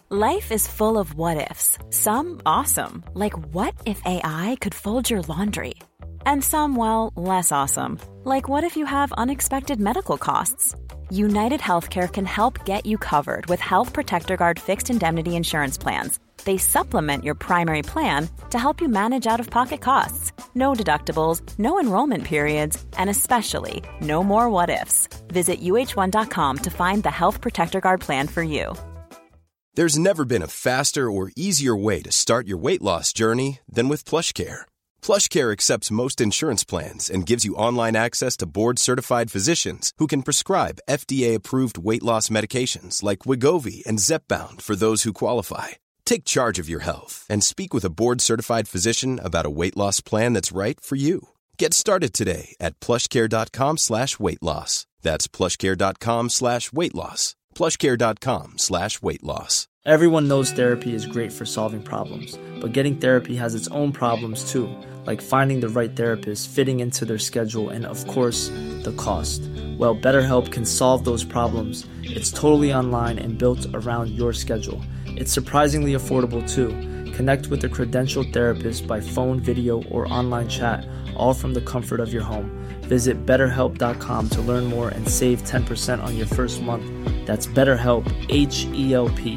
Life is full of what-ifs. Some awesome, like what if AI could fold your laundry? And some, well, less awesome, like what if you have unexpected medical costs? United Healthcare can help get you covered with Health Protector Guard fixed indemnity insurance plans. They supplement your primary plan to help you manage out-of-pocket costs. No deductibles, no enrollment periods, and especially no more what-ifs. Visit uh1.com to find the Health Protector Guard plan for you. There's never been a faster or easier way to start your weight loss journey than with PlushCare. PlushCare accepts most insurance plans and gives you online access to board-certified physicians who can prescribe FDA-approved weight loss medications like Wegovy and Zepbound for those who qualify. Take charge of your health and speak with a board-certified physician about a weight loss plan that's right for you. Get started today at plushcare.com/weight loss. That's plushcare.com/weight loss. plushcare.com/weight loss. Everyone knows therapy is great for solving problems, but getting therapy has its own problems too, like finding the right therapist, fitting into their schedule, and of course, the cost. Well, BetterHelp can solve those problems. It's totally online and built around your schedule. It's surprisingly affordable too. Connect with a credentialed therapist by phone, video, or online chat, all from the comfort of your home. Visit BetterHelp.com to learn more and save 10% on your first month. That's BetterHelp, H-E-L-P.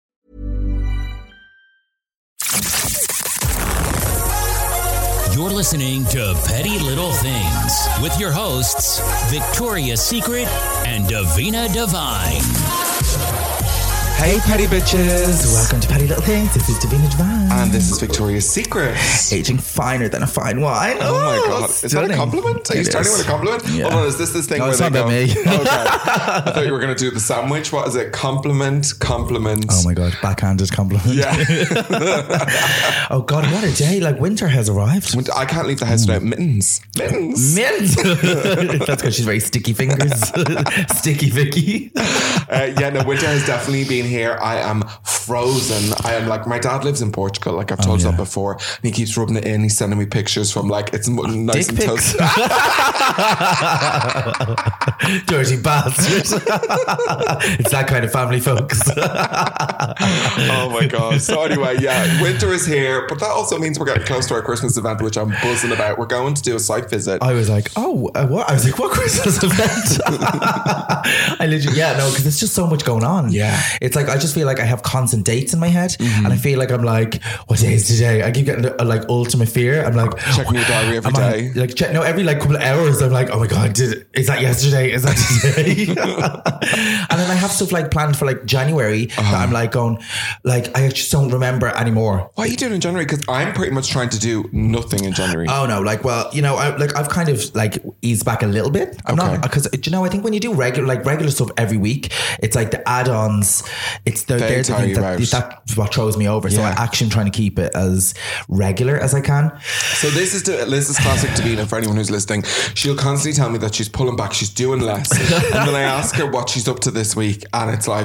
You're listening to Petty Little Things with your hosts, Victoria's Secret and Davina Divine. Hey, Petty Bitches. Welcome to Petty Little Things. This is Davina Divine. And this is Victoria's Secret. Aging finer than a fine wine. Oh my God. Is that a compliment? Are you starting with a compliment? Yeah. Hold on, is this thing no, where it's they not go... about me. Okay. I thought you were going to do the sandwich. What is it? Compliment. Oh my God. Backhanded compliment. Yeah. Oh God, what a day. Like winter has arrived. I can't leave the house without mittens. Mittens. That's because she's very sticky fingers. Sticky Vicky. No, winter has definitely been here. I am frozen. I am like, my dad lives in Portugal, like I've told you that before, and he keeps rubbing it in. He's sending me pictures from like, it's nice and toasty. Dirty bastard. It's that kind of family, folks. Oh my God. So anyway, yeah, winter is here, but that also means we're getting close to our Christmas event, which I'm buzzing about. We're going to do a site visit. I was like, what? I was like, what Christmas event? I literally, because it's just so much going on. Yeah. It's like, I just feel like I have constant dates in my head, and I feel like I'm like, what day is today? I keep getting a like ultimate fear. I'm like, checking your diary every day. Every like couple of hours, I'm like, oh my God, is that yesterday? Is that today? And then I have stuff like planned for like January that I'm like going, like, I just don't remember anymore. What are you doing in January? Because I'm pretty much trying to do nothing in January. Oh no, like, well, I've kind of like eased back a little bit. I'm not, because I think when you do regular stuff every week, it's like the add-ons. It's they're the things that's what throws me over. So I actually am trying to keep it as regular as I can. So this is classic Davina for anyone who's listening. She'll constantly tell me that she's pulling back, she's doing less, and then I ask her what she's up to this week, and it's like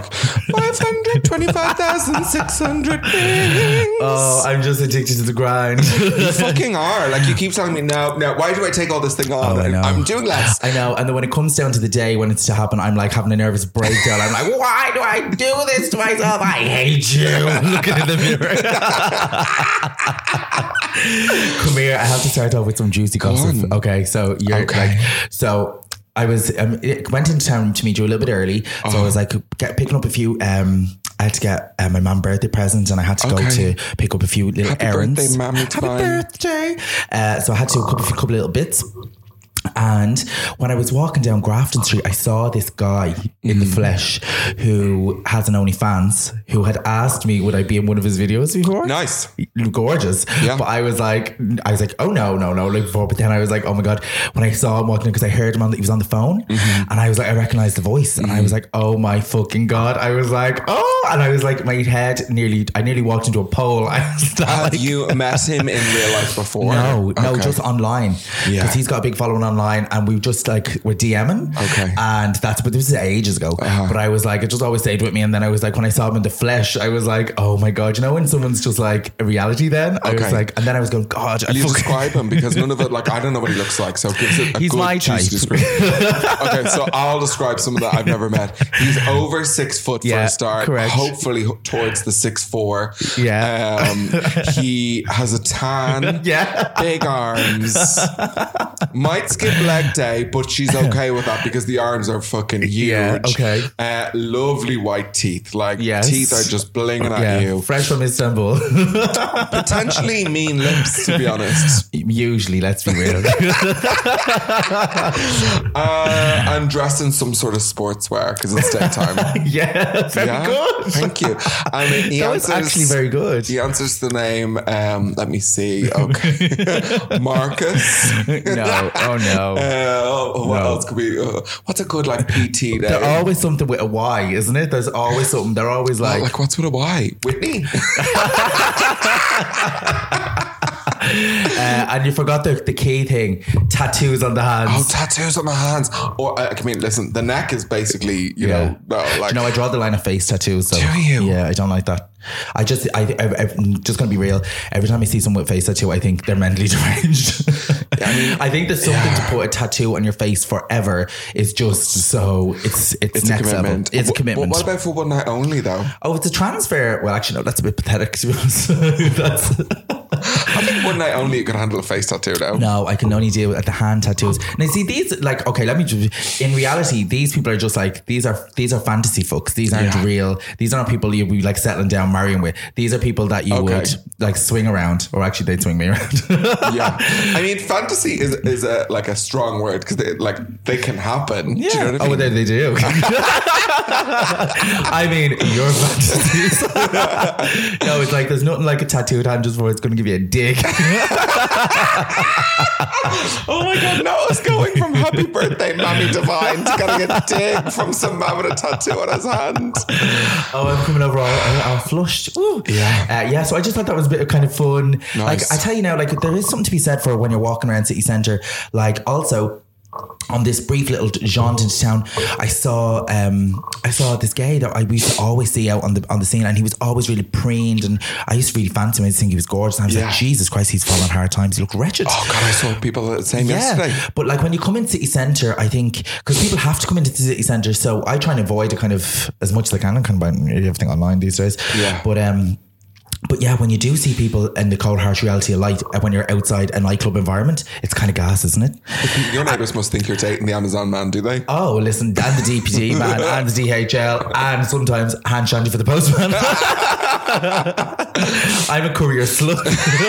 525,600 things. Oh, I'm just addicted to the grind. You fucking are. Like, you keep telling me now. Why do I take all this thing on? I know. I'm doing less. I know. And then when it comes down to the day when it's to happen, I'm like having a nervous breakdown. I'm like, why do I do this to myself? I hate you. I'm looking in the mirror. Come here. I have to start off with some juicy gossip. Okay, so I was went into town to meet you a little bit early, so I was like picking up a few. I had to get my mum birthday present, and I had to go to pick up a few little errands. Happy birthday, Mammy. Happy birthday! So I had to do a couple little bits. And when I was walking down Grafton Street, I saw this guy in the flesh who has an OnlyFans, who had asked me would I be in one of his videos before. Nice. Gorgeous. Yeah. But I was like, oh no, like before. But then I was like, oh my God, when I saw him walking in, because I heard him he was on the phone, and I was like, I recognized the voice, and I was like, oh my fucking God. I was like, oh, and I was like, my head I nearly walked into a pole. Have you met him in real life before? No, just online. Yeah. Because he's got a big following online and we just like were DMing. Okay. And but this is ages ago. But I was like, it just always stayed with me. And then I was like, when I saw him in the flesh, I was like, oh my God, you know, when someone's just like a reality then? I was like, and then I was going, God. Will you describe him? Because none of it, like, I don't know what he looks like. So give it a He's good my type. Okay, so I'll describe someone that I've never met. He's over 6 foot for a start. Correct. Hopefully towards the 6'4". Yeah. He has a tan. Yeah. Big arms. Might skip leg day, but she's okay with that because the arms are fucking huge. Yeah, okay. Lovely white teeth. Like, teeth are just blinging at you. Fresh from Istanbul. Potentially mean lips, to be honest. Usually, let's be real. I'm dressed in some sort of sportswear because it's daytime. Very good. Thank you. That was actually very good. He answers the name, let me see. Okay. Marcus. No. Oh, no. What else could be? What's a good like PT name? There's always something with a Y, isn't it? There's always something. They're always like... Like, what's with a Y? Whitney. And you forgot the key thing. Tattoos on the hands. Oh, tattoos on the hands. Or, I mean, listen, the neck is basically, you know, like... I draw the line of face tattoos. So, do you? Yeah, I don't like that. I'm just going to be real. Every time I see someone with face tattoo, I think they're mentally deranged. I think there's something to put a tattoo on your face forever is just so it's next level. It's a commitment. What about for one night only though? Oh, it's a transfer. Well, actually, no, that's a bit pathetic to be honest. I think one night only you could handle a face tattoo now. No, I can only deal with the hand tattoos. Now, see these like in reality, these people are just like these are fantasy fucks. These aren't real. These aren't people you'd be like settling down marrying with. These are people that you would like swing around, or actually they'd swing me around. Yeah, I mean fantasy is a like a strong word because they can happen. Yeah. Do you know what I mean? They do. I mean your fantasies. No, it's like there's nothing like a tattooed hand just before it's going to give you a dig. Oh my God, Noah's going from happy birthday Mammy Divine to getting a dig from some man with a tattoo on his hand. Oh, I'm coming over all flushed. Ooh. Yeah. So I just thought that was a bit of kind of fun. Nice. Like I tell you now, like there is something to be said for when you're walking around city centre. Like also on this brief little jaunt into town, I saw this guy that I used to always see out on the scene, and he was always really preened, and I used to really fancy him. I used to think he was gorgeous, and I was like, Jesus Christ, he's fallen hard times. He looked wretched. Oh God, I saw people the same yesterday. But like when you come in city centre, I think because people have to come into the city centre, so I try and avoid it kind of as much as I can. I'm kind of buying everything online these days. Yeah. But yeah, when you do see people in the cold, harsh reality of light, when you're outside a nightclub environment, it's kind of gas, isn't it? Your neighbours must think you're dating the Amazon man, do they? Oh, listen, and the DPD man, and the DHL, and sometimes hand shandy for the postman. I'm a courier slut.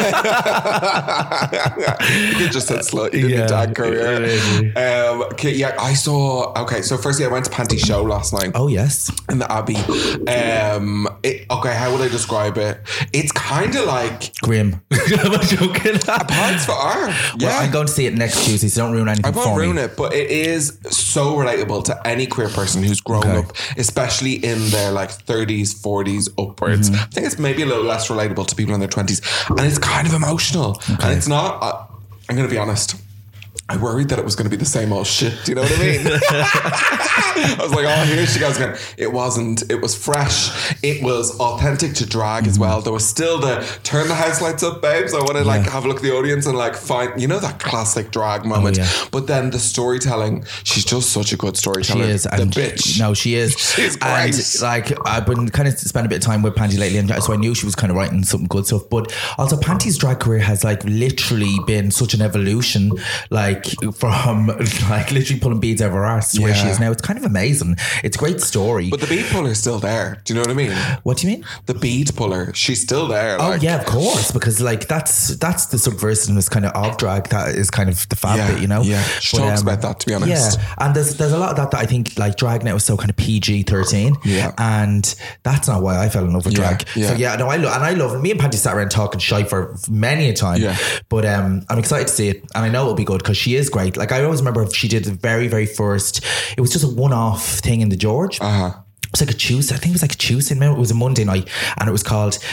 You just said slut. You didn't tag courier. I saw. Okay, so firstly, I went to Panty Show last night. Oh yes, in the Abbey. How would I describe it? It's kind of like grim. Am I joking? Parts for art. Well, I'm going to see it next Tuesday, so don't ruin anything for me. I won't ruin it, but it is so relatable to any queer person who's grown up, especially in their like 30s, 40s upwards. I think it's maybe a little less relatable to people in their 20s, and it's kind of emotional. And it's not. I'm going to be honest. I worried that it was going to be the same old shit. Do you know what I mean? I was like, oh, here she goes again. It wasn't. It was fresh. It was authentic to drag as well. There was still the turn the house lights up, babes. I want to like have a look at the audience and like find, you know, that classic drag moment. But then the storytelling, she's just such a good storyteller. She is. The bitch. No, she is. She's great. And like, I've been kind of spending a bit of time with Panty lately, and so I knew she was kind of writing some good stuff. But also Panty's drag career has like literally been such an evolution, like from like literally pulling beads over her arse to where she is now. It's kind of amazing. It's a great story. But the bead puller's still there. Do you know what I mean? What do you mean? The bead puller, she's still there. Oh yeah, of course, because like that's the subversiveness kind of drag that is kind of the fab bit, you know. Yeah, she talks about that, to be honest. Yeah, and there's a lot of that I think like drag now is so kind of PG-13. Yeah, and that's not why I fell in love with drag. So yeah, no, I love. Me and Panty sat around talking shite for many a time. Yeah, but I'm excited to see it, and I know it'll be good because she is great. Like I always remember she did the very, very first. It was just a one-off thing in the George. It was like a Tuesday. I think it was like a Tuesday. It was a Monday night, and it was called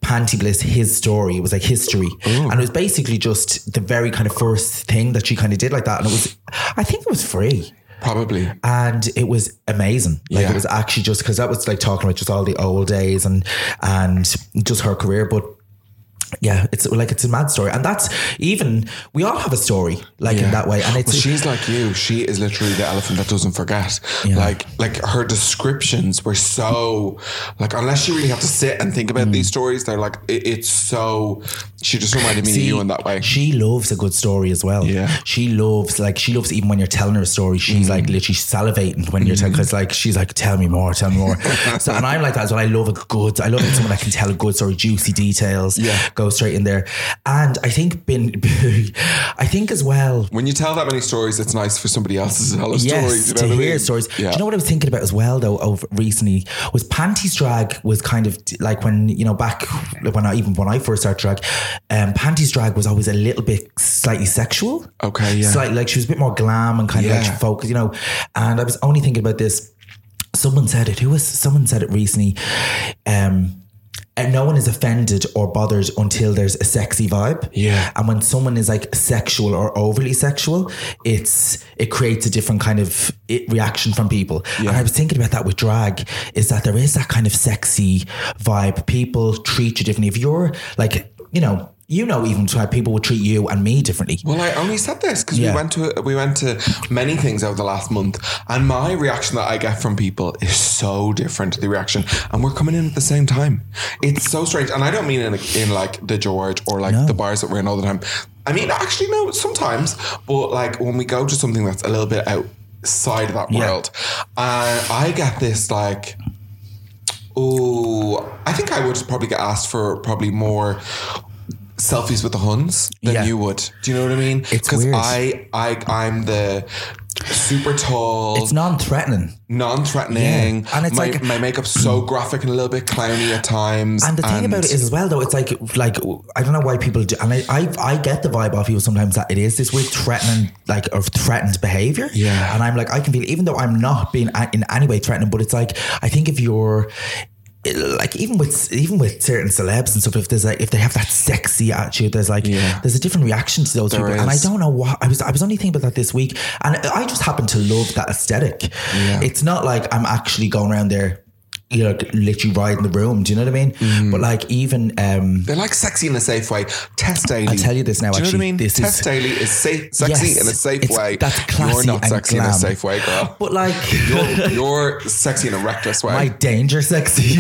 Panty Bliss, his story. It was like history. And it was basically just the very kind of first thing that she kind of did like that. And it was, I think it was free. Probably. And it was amazing. Like Yeah. it was actually just because that was like talking about just all the old days and just her career. But yeah, it's a mad story. And that's even, we all have a story like in that way. And it's, well, she's like you. She is literally the elephant that doesn't forget. Yeah. Like her descriptions were so, like, unless you really have to sit and think about these stories, they're like, it's so, she just reminded me of you in that way. She loves a good story as well. Yeah. She loves even when you're telling her a story, she's like literally salivating when you're telling, because like, she's like, tell me more. So, and I'm like that as well. I love someone that can tell a good story, juicy details. Yeah. Go straight in there. And I think I think as well, When you tell that many stories, it's nice for somebody else to tell a story. yes, You know to what I hear mean? stories. Yeah. Do you know what I was thinking about as well though over recently was Panties drag was kind of like when, you know, back when I first started drag, Panties drag was always a little bit slightly sexual. Okay, yeah. Slightly, like she was a bit more glam and kind of like focused, you know. And I was only thinking about this. Someone said it recently. And no one is offended or bothered until there's a sexy vibe. Yeah. And when someone is like sexual or overly sexual, it creates a different kind of reaction from people. Yeah. And I was thinking about that with drag, is that there is that kind of sexy vibe. People treat you differently. If you're like, even how people would treat you and me differently. Well, I only said this because we went to many things over the last month, and my reaction that I get from people is so different to the reaction, and we're coming in at the same time. It's so strange, and I don't mean in like the George or like the bars that we're in all the time. I mean, actually, no, sometimes, but like when we go to something that's a little bit outside of that world, I get this like, oh, I think I would probably get asked for probably more selfies with the Huns than you would. Do you know what I mean? It's weird. Because I'm the super tall. It's non-threatening. Yeah. And it's like my makeup's so graphic and a little bit clowny at times. And the thing about it is as well though, it's like I don't know why people do, and I get the vibe off people sometimes that it is this weird threatened behavior. Yeah. And I'm like, I can feel it, even though I'm not being in any way threatening, but it's like, I think if you're like even with certain celebs and stuff, if they have that sexy attitude, there's a different reaction to those people. And I don't know what I was only thinking about that this week, and I just happen to love that aesthetic. It's not like I'm actually going around there, you know, literally riding the room. Do you know what I mean? But like even they're like sexy in a safe way. Tess Daly. I'll tell you this now. Do you actually, know what I mean? Tess Daly is sexy in a safe way. That's classy. You're not and sexy glam. in a safe way, girl. But like you're sexy in a reckless way. My danger sexy.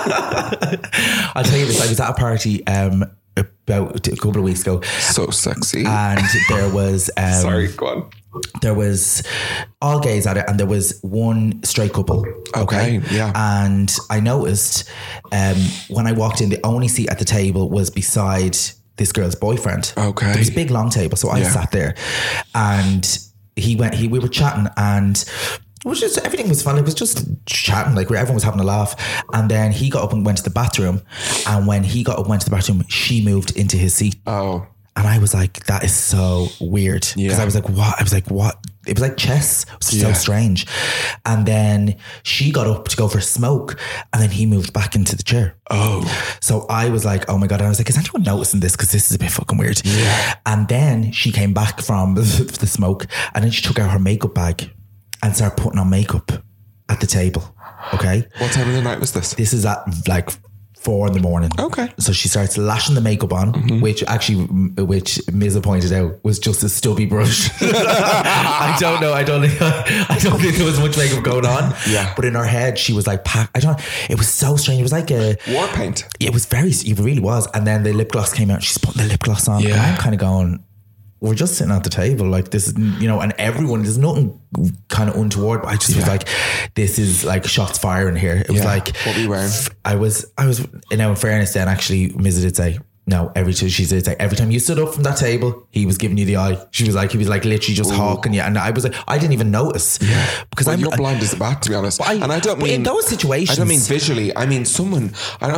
I'll tell you this. I was at a party about a couple of weeks ago. So sexy. And there was sorry, go on. There was all gays at it, and there was one straight couple. Okay, yeah. And I noticed when I walked in, the only seat at the table was beside this girl's boyfriend. Okay. There was a big long table, so I sat there, and we were chatting, and it was just, everything was fun. It was just chatting, like everyone was having a laugh. And then he got up and went to the bathroom, and when he got up and went to the bathroom, she moved into his seat. Oh. And I was like, that is so weird. Because I was like, what? I was like, what? It was like chess. It was so strange. And then she got up to go for a smoke, and then he moved back into the chair. Oh. So I was like, oh my God. And I was like, is anyone noticing this? Because this is a bit fucking weird. Yeah. And then she came back from the smoke, and then she took out her makeup bag and started putting on makeup at the table. Okay. What time of the night was this? This is at like 4 a.m. Okay. So she starts lashing the makeup on, which Miza pointed out was just a stubby brush. I don't know. I don't think there was much makeup going on. Yeah. But in her head, she was like, it was so strange. It was like a war paint. It really was. And then the lip gloss came out. She's putting the lip gloss on. Yeah. And I'm kind of going, we're just sitting at the table, like this is, you know, and everyone, there's nothing kind of untoward, but I just was like, this is like shots firing here. It was like, what were you wearing? I was, in fairness then actually, Miza did say, no, every time you stood up from that table, he was giving you the eye. He was like literally just hawking you. And I was like, I didn't even notice. Yeah. Because you're blind as a bat, to be honest. And I don't mean, in those situations, I don't mean visually. I mean, I'm going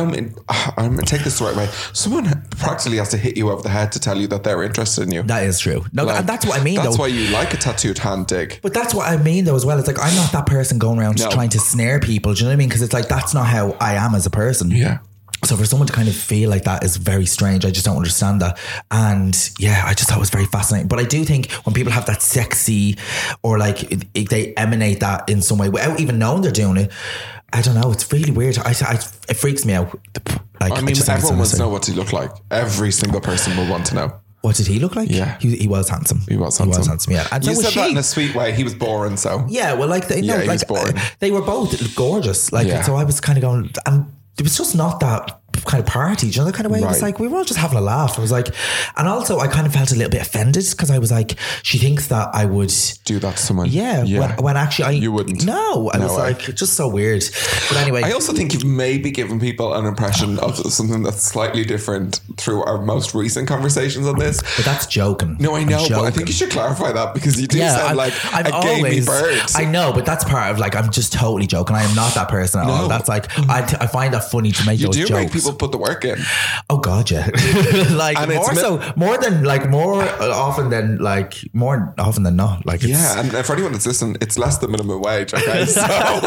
to take this the right way. Someone practically has to hit you over the head to tell you that they're interested in you. That is true. No, and that's what I mean. That's though. why you like a tattooed hand dig. But that's what I mean though as well. It's like, I'm not that person going around trying to snare people. Do you know what I mean? Because it's like, that's not how I am as a person. Yeah. So for someone to kind of feel like that is very strange. I just don't understand that. And yeah, I just thought it was very fascinating. But I do think when people have that sexy or like they emanate that in some way without even knowing they're doing it, I don't know. It's really weird. It freaks me out. Like, I mean, everyone wants to know what he looked like. Every single person will want to know. What did he look like? Yeah. He was handsome. He was handsome, yeah. And you so said that in a sweet way. He was boring, so. Yeah, well, like, he was boring. They were both gorgeous. Like, so I was kind of going, and it was just not that kind of party, do you know, the kind of way. It was like we were all just having a laugh. I was like, and also I kind of felt a little bit offended because I was like, she thinks that I would do that to someone. Yeah. When actually you wouldn't. No, I was like, just so weird. But anyway, I also think you've maybe given people an impression of something that's slightly different through our most recent conversations on this. But that's joking. No, I know, but I think you should clarify that because you do sound like a gamey bird. I know, but that's part of like, I'm just totally joking. I am not that person at all. That's like, I find that funny to make those jokes. You do make people put the work in. Oh God, yeah. Like and more often than not. Like, yeah, and for anyone that's listening, it's less than minimum wage. Okay, so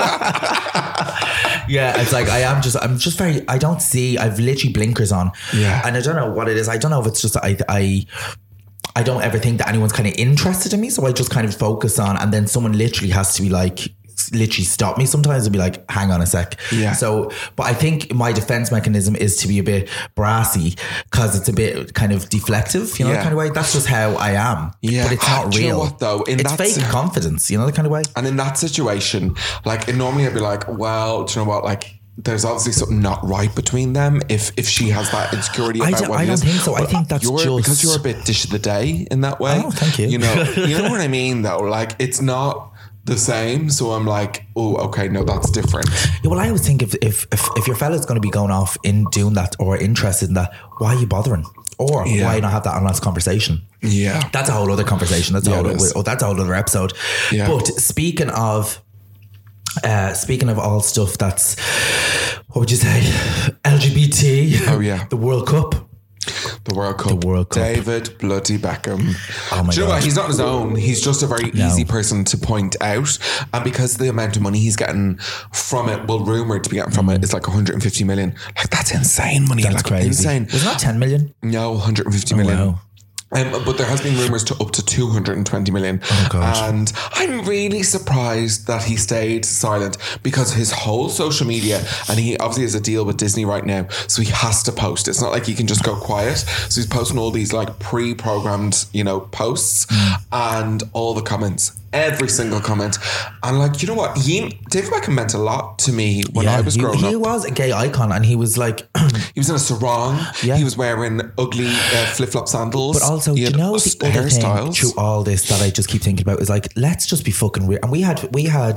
yeah, it's like I'm just very. I don't see. I've literally blinkers on. Yeah, and I don't know what it is. I don't know if it's just I don't ever think that anyone's kind of interested in me, so I just kind of focus on, and then someone literally has to be like. Literally stop me sometimes and be like, hang on a sec. Yeah. So, but I think my defense mechanism is to be a bit brassy because it's a bit kind of deflective, you know, the kind of way. That's just how I am. Yeah. But it's not real. You know what, though? It's fake confidence, you know, the kind of way. And in that situation, like, normally I'd be like, well, do you know what? Like, there's obviously something not right between them if she has that insecurity about what I don't think so. I think that's because you're a bit dish of the day in that way. Oh, thank you. You know what I mean, though? Like, it's not the same, so I'm like, oh, okay, no, that's different. Yeah, well, I always think if your fella's going to be going off in doing that or interested in that, why are you bothering? Or why not have that honest conversation? Yeah, that's a whole other conversation. That's a whole other episode. Yeah. But speaking of all stuff that's, what would you say, LGBT? Oh yeah, the World Cup. The World Cup. David bloody Beckham. Oh my God. Do you know what? He's not on his own. He's just a very easy person to point out. And because of the amount of money he's getting from it, well, rumoured to be getting from it, is like 150 million. Like, that's insane money. That's like, crazy. Insane. Wasn't that 10 million? No, 150 million. Wow. But there has been rumours to up to 220 million. Oh gosh. And I'm really surprised that he stayed silent because his whole social media, and he obviously has a deal with Disney right now, so he has to post. It's not like he can just go quiet. So he's posting all these like pre-programmed, posts and all the comments. Every single comment. And like, you know what? David Beckham meant a lot to me when I was growing up. He was a gay icon, and he was like... he was in a sarong. Yeah. He was wearing ugly flip-flop sandals. But also, the other thing through all this that I just keep thinking about is like, let's just be fucking weird. And we had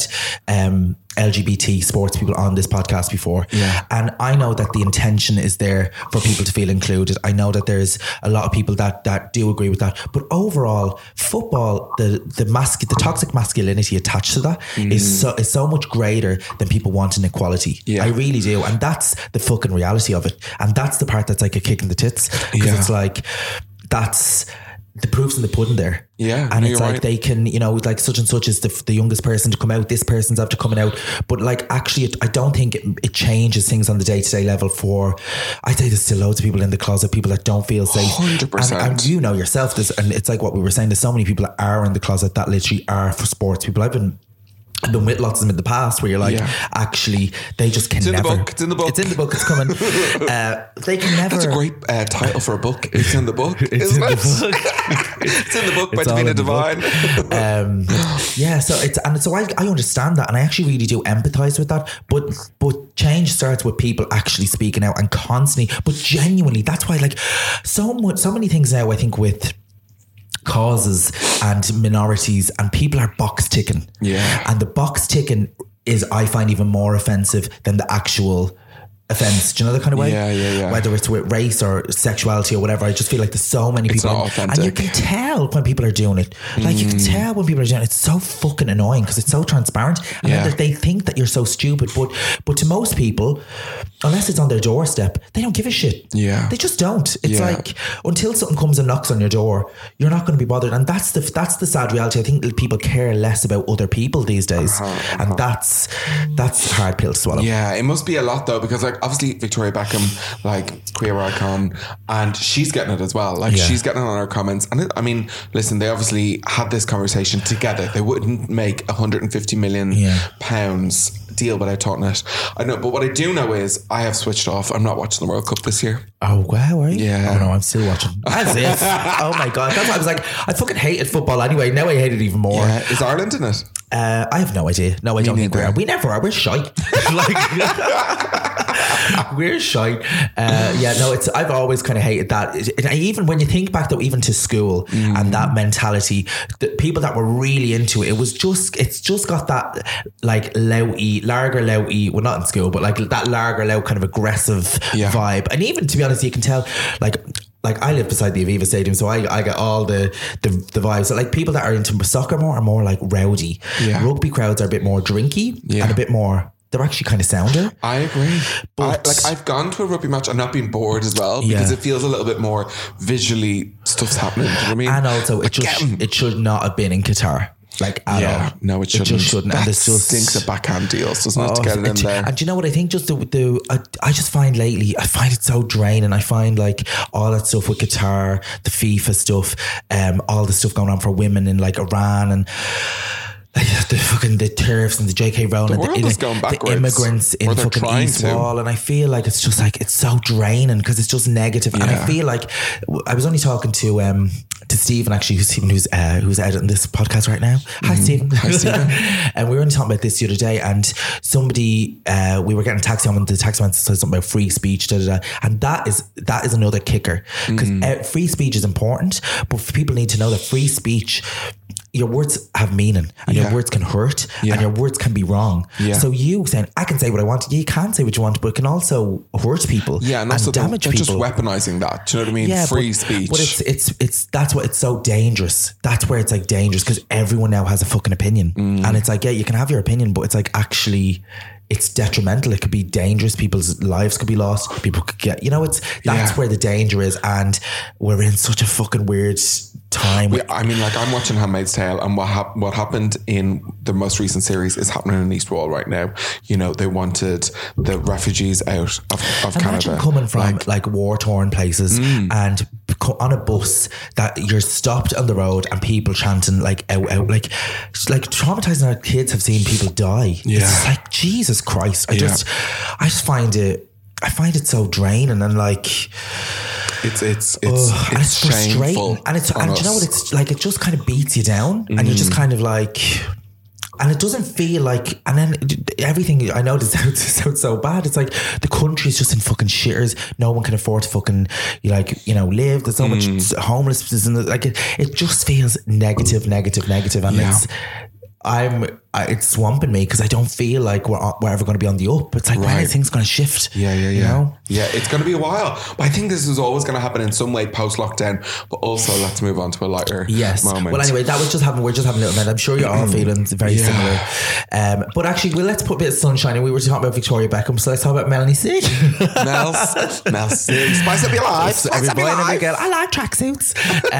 LGBT sports people on this podcast before. Yeah. And I know that the intention is there for people to feel included. I know that there's a lot of people that do agree with that. But overall, football, the toxic masculinity attached to that is so much greater than people wanting equality. Yeah. I really do. And that's the fucking reality of it. And that's the part that's like a kick in the tits. Because it's like, that's... the proof's in the pudding there. Yeah. And it's like right. They can, like such and such is the youngest person to come out. This person's after coming out. But like, actually, I don't think it changes things on the day-to-day level for, I'd say there's still loads of people in the closet, people that don't feel safe. 100%. And you know yourself, and it's like what we were saying, there's so many people that are in the closet that literally are for sports people. I've been with lots of them in the past where you're like, actually, they just can never. It's in the book. It's in the book. It's coming. They can never. That's a great title for a book. It's in the book. It's in the book. It's in the book by Davina Divine. So I understand that, and I actually really do empathize with that. But change starts with people actually speaking out and constantly, but genuinely. That's why, like, so many things now, I think, with causes and minorities, and people are box ticking. Yeah. And the box ticking is, I find, even more offensive than the actual offense. Do you know the kind of way? Yeah. Whether it's with race or sexuality or whatever, I just feel like there's so many people. Not authentic. And you can tell when people are doing it. Like, you can tell when people are doing it. It's so fucking annoying because it's so transparent. And then they think that you're so stupid. But to most people, unless it's on their doorstep, they don't give a shit. Yeah. They just don't. It's like, until something comes and knocks on your door, you're not going to be bothered. And that's the sad reality. I think people care less about other people these days. And that's a hard pill to swallow. Yeah, it must be a lot though, because like obviously Victoria Beckham, like queer icon, and she's getting it as well. Like she's getting it on her comments. And I mean, listen, they obviously had this conversation together. They wouldn't make £150 million deal without talking it. I know, but what I do know is I have switched off. I'm not watching the World Cup this year. Oh wow, are you? Yeah. Oh no, I'm still watching. As if. Oh my god. That's why I was like, I fucking hated football anyway. Now I hate it even more. Yeah. Is Ireland in it? I have no idea. No, I don't think we are. We never are. We're shite. We're shite. I've always kind of hated that. Even when you think back though, even to school and that mentality, the people that were really into it, it's just got that like lager louty, well not in school, but like that lager loud kind of aggressive vibe. And even to be honest, you can tell like I live beside the Aviva Stadium, so I get all the vibes. So like people that are into soccer are more like rowdy. Yeah. Rugby crowds are a bit more drinky and a bit more. They're actually kind of sounder. I agree. But I've gone to a rugby match and not been bored as well, because it feels a little bit more visually stuff's happening. Do you know what I mean? And also it should not have been in Qatar. Like at all. No, it shouldn't. It just shouldn't. That and it's just stinks of backhand deals, doesn't it, to get it in there? And do you know what I think? Just I just find lately, I find it so draining. I find like all that stuff with Qatar, the FIFA stuff, all the stuff going on for women in like Iran and the turfs and the JK Rowling, the immigrants in fucking East Wall, and I feel like it's just like it's so draining because it's just negative. And I feel like I was only talking to Stephen actually, who's editing this podcast right now. Hi Stephen. Hi Stephen. And we were only talking about this the other day, and somebody we were getting a taxi on, and the taxi man said something about free speech, and that is another kicker, because free speech is important, but people need to know that free speech, your words have meaning, and your words can hurt, and your words can be wrong. So you saying, I can say what I want, you can say what you want, but it can also hurt people and also damage people. Just weaponizing that. Do you know what I mean? Free speech. But that's what it's so dangerous. That's where it's like dangerous, because everyone now has a fucking opinion. And it's like, you can have your opinion, but it's like actually it's detrimental. It could be dangerous. People's lives could be lost. People could get, that's where the danger is. And we're in such a fucking weird time. I mean, like, I'm watching Handmaid's Tale, and what happened in the most recent series is happening in East Wall right now. They wanted the refugees out of Canada. Imagine coming from like war-torn places and on a bus that you're stopped on the road and people chanting like out like traumatizing. Our kids have seen people die. It's like, Jesus Christ. I just find it so draining, and like it's frustrating, and do you know what it's like? It just kind of beats you down, and you're just kind of like, and it doesn't feel like, and then everything, I know this sounds so bad. It's like the country's just in fucking shitters. No one can afford to fucking live. There's so much homelessness, and like it just feels negative, and it's swamping me, because I don't feel like we're ever going to be on the up. It's like, when are things going to shift? Yeah, it's going to be a while, but I think this is always going to happen in some way post-lockdown. But also, let's move on to a lighter moment. Well, anyway, we're just having a little bit. I'm sure you're all feeling very similar. But actually, let's put a bit of sunshine in. We were talking about Victoria Beckham, so let's talk about Melanie C. Mel C. Spice up your life. Every boy and every girl. I like tracksuits.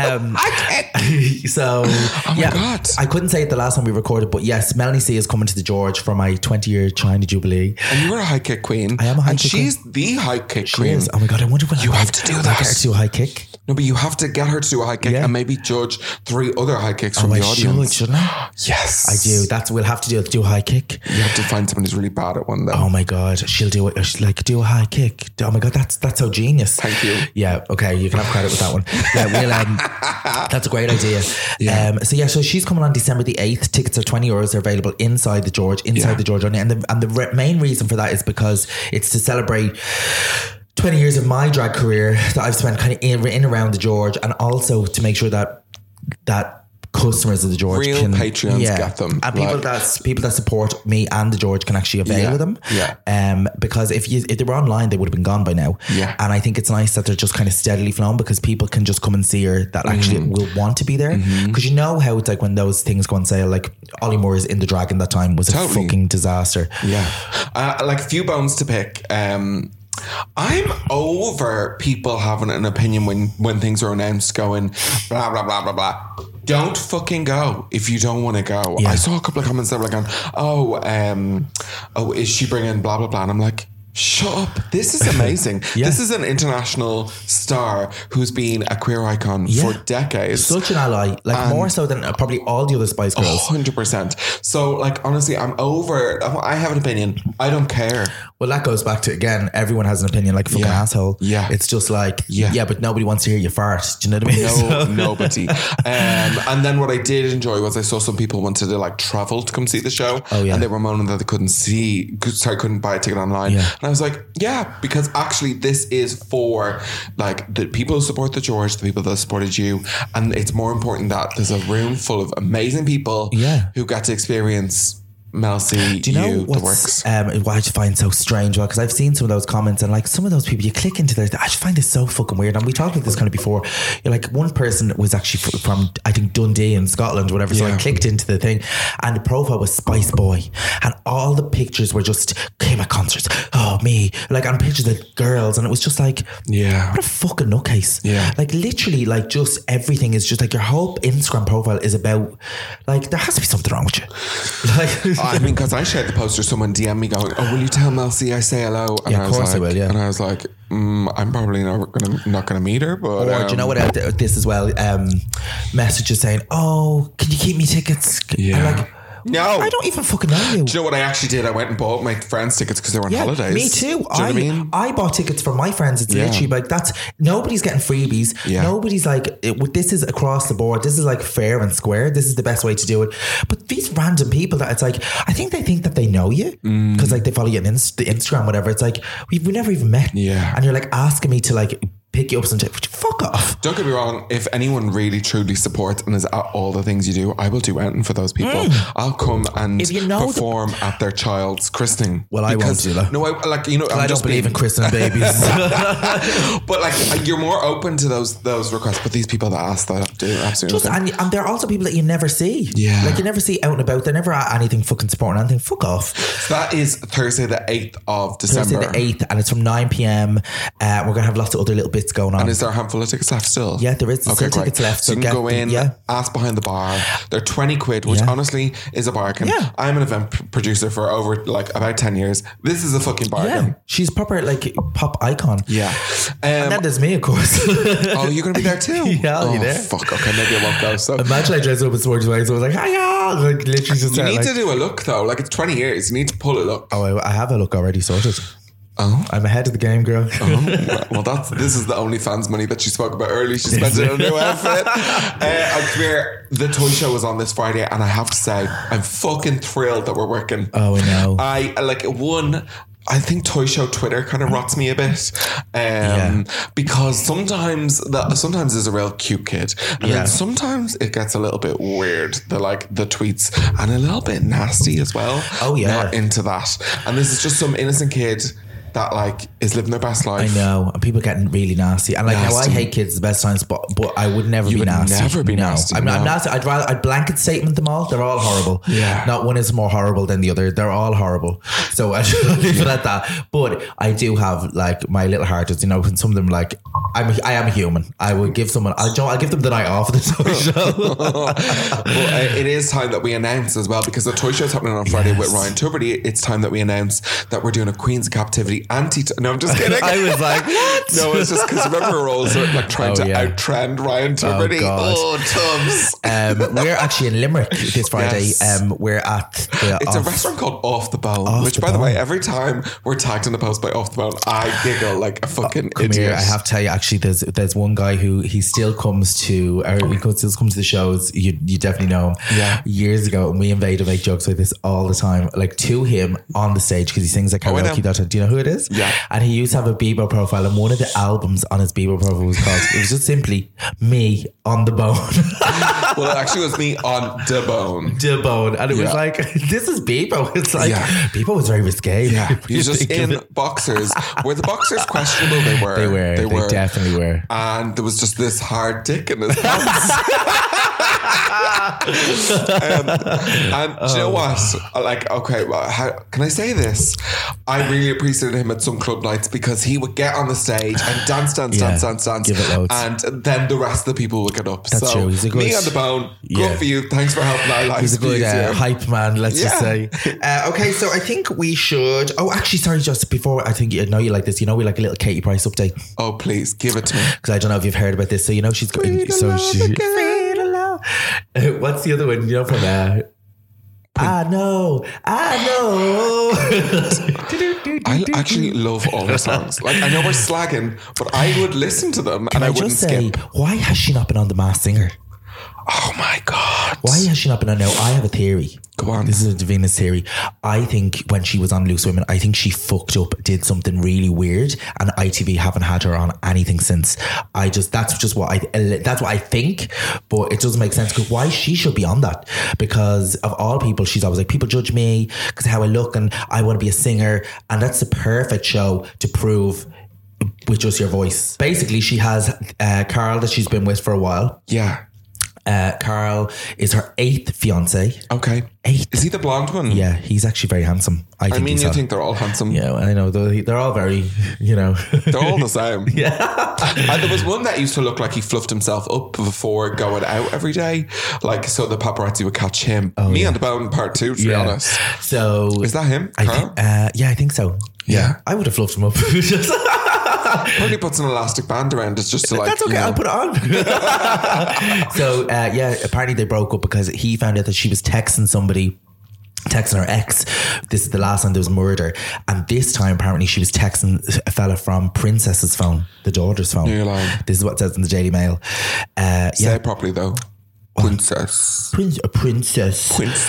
So, oh my God. I couldn't say it the last time we recorded, but yes, Melanie C is coming to the George for my 20-year China Jubilee. And you were a high kick queen. I am a high kick queen. And she's the high kick queen. Is. Oh my God, I wonder what you have to do that. Get her to do a high kick. No, but you have to get her to do a high kick and maybe judge 3 other high kicks from the audience. Shouldn't I? Yes. I do. We'll have to do a high kick. You have to find someone who's really bad at one then. Oh my God, she'll do it. She'll do a high kick. Oh my God, that's so genius. Thank you. Yeah, okay, you can have credit with that one. Yeah, we'll that's a great idea. So she's coming on December the 8th. Tickets are €20. They're available inside the George only. And the main reason for that is because it's to celebrate 20 years of my drag career that I've spent kind of in around the George, and also to make sure that customers of the George real can, Patreons get them. And people that support me and the George can actually avail of them. Yeah. Because if they were online, they would have been gone by now. Yeah. And I think it's nice that they're just kind of steadily flowing because people can just come and see her that actually will want to be there. Because you know how it's like when those things go on sale, like Ollie Moore's In the Dragon that time was a fucking disaster. Yeah. Like a few bones to pick. I'm over people having an opinion when things are announced going blah, blah, blah, blah, blah. Don't fucking go if you don't want to go. Yeah. I saw a couple of comments that were like, is she bringing blah, blah, blah? And I'm like, shut up. This is amazing. This is an international star who's been a queer icon for decades. Such an ally. Like more so than probably all the other Spice Girls. 100%. So like, honestly, I'm over. I have an opinion. I don't care. Well, that goes back to, again, everyone has an opinion like a fucking asshole. Yeah. It's just like, but nobody wants to hear you fart. Do you know what I mean? Nobody. And then what I did enjoy was I saw some people wanted to like travel to come see the show. Oh, yeah. And they were moaning that they couldn't buy a ticket online. Yeah. And I was like, because actually this is for like the people who support the George, the people that supported you. And it's more important that there's a room full of amazing people who get to experience Mel C, do you know the works. What I just find so strange? Well, because I've seen some of those comments and like some of those people, you click into their, I just find this so fucking weird. And we talked about this kind of before. You're like, one person was actually from I think Dundee in Scotland, whatever. So I clicked into the thing, and the profile was Spice Boy, and all the pictures were just came at concerts. Oh, me, like, and pictures of girls, and it was just like, what a fucking nutcase. Yeah, like literally, like just everything is just like your whole Instagram profile is about like there has to be something wrong with you. Like. I mean, because I shared the poster, someone DM'd me going, "Oh, will you tell Mel C I say hello?" And of course I will. Yeah, and I was like, "I'm probably not gonna meet her." But do you know what? This as well. Messages saying, "Oh, can you keep me tickets?" Yeah. I'm like, no, I don't even fucking know you. Do you know what I actually did? I went and bought my friends tickets because they were on holidays. Me too. Do you know what I mean? I bought tickets for my friends. It's literally like nobody's getting freebies. Yeah. Nobody's like, this is across the board. This is like fair and square. This is the best way to do it. But these random people that it's like, I think they think that they know you because like they follow you on Instagram, whatever. It's like, we've never even met. Yeah. And you're like asking me to like pick you up some fuck off. Don't get me wrong, if anyone really truly supports and is at all the things you do, I will do anything for those people. I'll come and perform at their child's christening. Well, I won't do that. No, I don't believe in christening babies. But like, you're more open to those requests. But these people that ask that do absolutely and there are also people that you never see. Yeah, like you never see out and about. They're never at anything fucking supporting anything. Fuck off. So that is Thursday the 8th of December. Thursday the 8th, and it's from 9 p.m. We're gonna have lots of other little bits going on. And is there a handful of tickets left still? Yeah, there is still tickets left. So you can go in, ask behind the bar. They're 20 quid, which honestly is a bargain. Yeah. I'm an event producer for over like about 10 years. This is a fucking bargain. Yeah. She's proper like pop icon. Yeah. And then there's me, of course. Oh, you're going to be there too? Yeah, I'll be there. Fuck, okay, maybe I won't go. So imagine I dressed up in sports way, so I was like, hiya! Like literally just you need to do a look though. Like it's 20 years. You need to pull a look. Oh, I have a look already sorted. Oh, I'm ahead of the game, girl. Well, this is the OnlyFans money that she spoke about earlier. She spent it on a new outfit. Come here. The toy show was on this Friday, and I have to say, I'm fucking thrilled that we're working. Oh, I know. I think Toy Show Twitter kind of rots me a bit, because sometimes there's a real cute kid, and then sometimes it gets a little bit weird. The tweets and a little bit nasty as well. Oh yeah, not into that. And this is just some innocent kid that like is living their best life. I know, and people getting really nasty. And like how I hate kids the best times, but I would never be nasty. Never be nasty. I'm nasty. I'd blanket statement them all. They're all horrible. Yeah, not one is more horrible than the other. They're all horrible. So I should leave it at that. But I do have like my little heart is, when some of them like I am a human. I would give someone. I'll give them the night off of the toy show. But it is time that we announce as well, because the toy show is happening on Friday with Ryan Tuberty. It's time that we announce that we're doing a Queens of Captivity No, I'm just kidding. I was like, what? No, it's just because remember we're all sort of like trying to out-trend Ryan Tuberty. Tubs. We're actually in Limerick this Friday. Yes. We're at it's a restaurant called Off the Bone, which by the way, every time we're tagged in a post by Off the Bone, I giggle like a fucking idiot. Here, I have to tell you, actually, there's one guy who he still comes to, the shows. You definitely know him. Yeah. Years ago, and we invade to make jokes like this all the time, like to him on the stage because he sings at karaoke. Do you know who it is? Yeah. And he used to have a Bebo profile, and one of the albums on his Bebo profile was called. It was just simply Me on the Bone. Well, it actually was Me on the Bone. The Bone, and it was like, this is Bebo. It's like Bebo was very risque. Yeah, he was just in boxers. Were the boxers questionable? They were. They definitely were. And there was just this hard dick in his pants. And do you know what? Like, okay, well, how can I say this? I really appreciated him at some club nights because he would get on the stage and dance, give it loads. and then the rest of the people would get up. That's true. He's a good, Me on the Bone. Good for you. Thanks for helping our lives. He's a good hype man. Let's just say. Okay, so I think we should. Oh, actually, sorry. Just before, I think you know you like this. You know, we like a little Katie Price update. Oh, please give it to me because I don't know if you've heard about this. So you know she's got. What's the other one? You know from I know. I actually love all her songs. Like, I know we're slagging, but I would listen to them and I wouldn't skip. Why has she not been on The Masked Singer? Oh my God. Why has she not been on now? I have a theory. Go on. This is a Davina's theory. I think when she was on Loose Women, I think she fucked up, did something really weird, and ITV haven't had her on anything since. That's what I think, but it doesn't make sense because why she should be on that? Because of all people, she's always like, people judge me because of how I look and I want to be a singer, and that's the perfect show to prove with just your voice. Basically, she has Carl that she's been with for a while. Yeah. Carl is her 8th fiance. Okay. 8th. Is he the blonde one? Yeah, he's actually very handsome. I think they're all handsome. Yeah, I know. They're all very, They're all the same. Yeah. And there was one that used to look like he fluffed himself up before going out every day. Like, so the paparazzi would catch him. Me on the Bone part 2, to be honest. So. Is that him? Carl? I think so. Yeah. I would have fluffed him up. Probably puts an elastic band around it just to like. That's okay. I'll put it on. So apparently they broke up because he found out that she was texting her ex. This is the last time there was a murder, and this time apparently she was texting a fella from Princess's phone, the daughter's phone. You're lying. This is what it says in the Daily Mail. Say it properly though. Princess. A princess.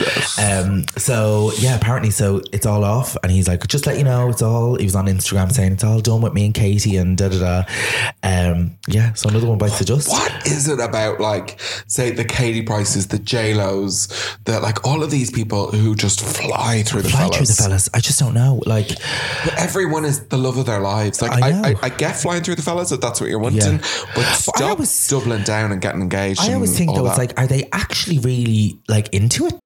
So yeah, apparently so it's all off, and he's like, just let you know, it's all, he was on Instagram saying it's all done with me and Katie and so another one bites the dust. What is it about, like, say the Katie Prices, the J-Los, that like all of these people who just fly through the fellas? I just don't know. Like, but everyone is the love of their lives. Like, I get flying through the fellas if that's what you're wanting, but stop doubling down and getting engaged. I always think though, it's like, are they actually really like into it?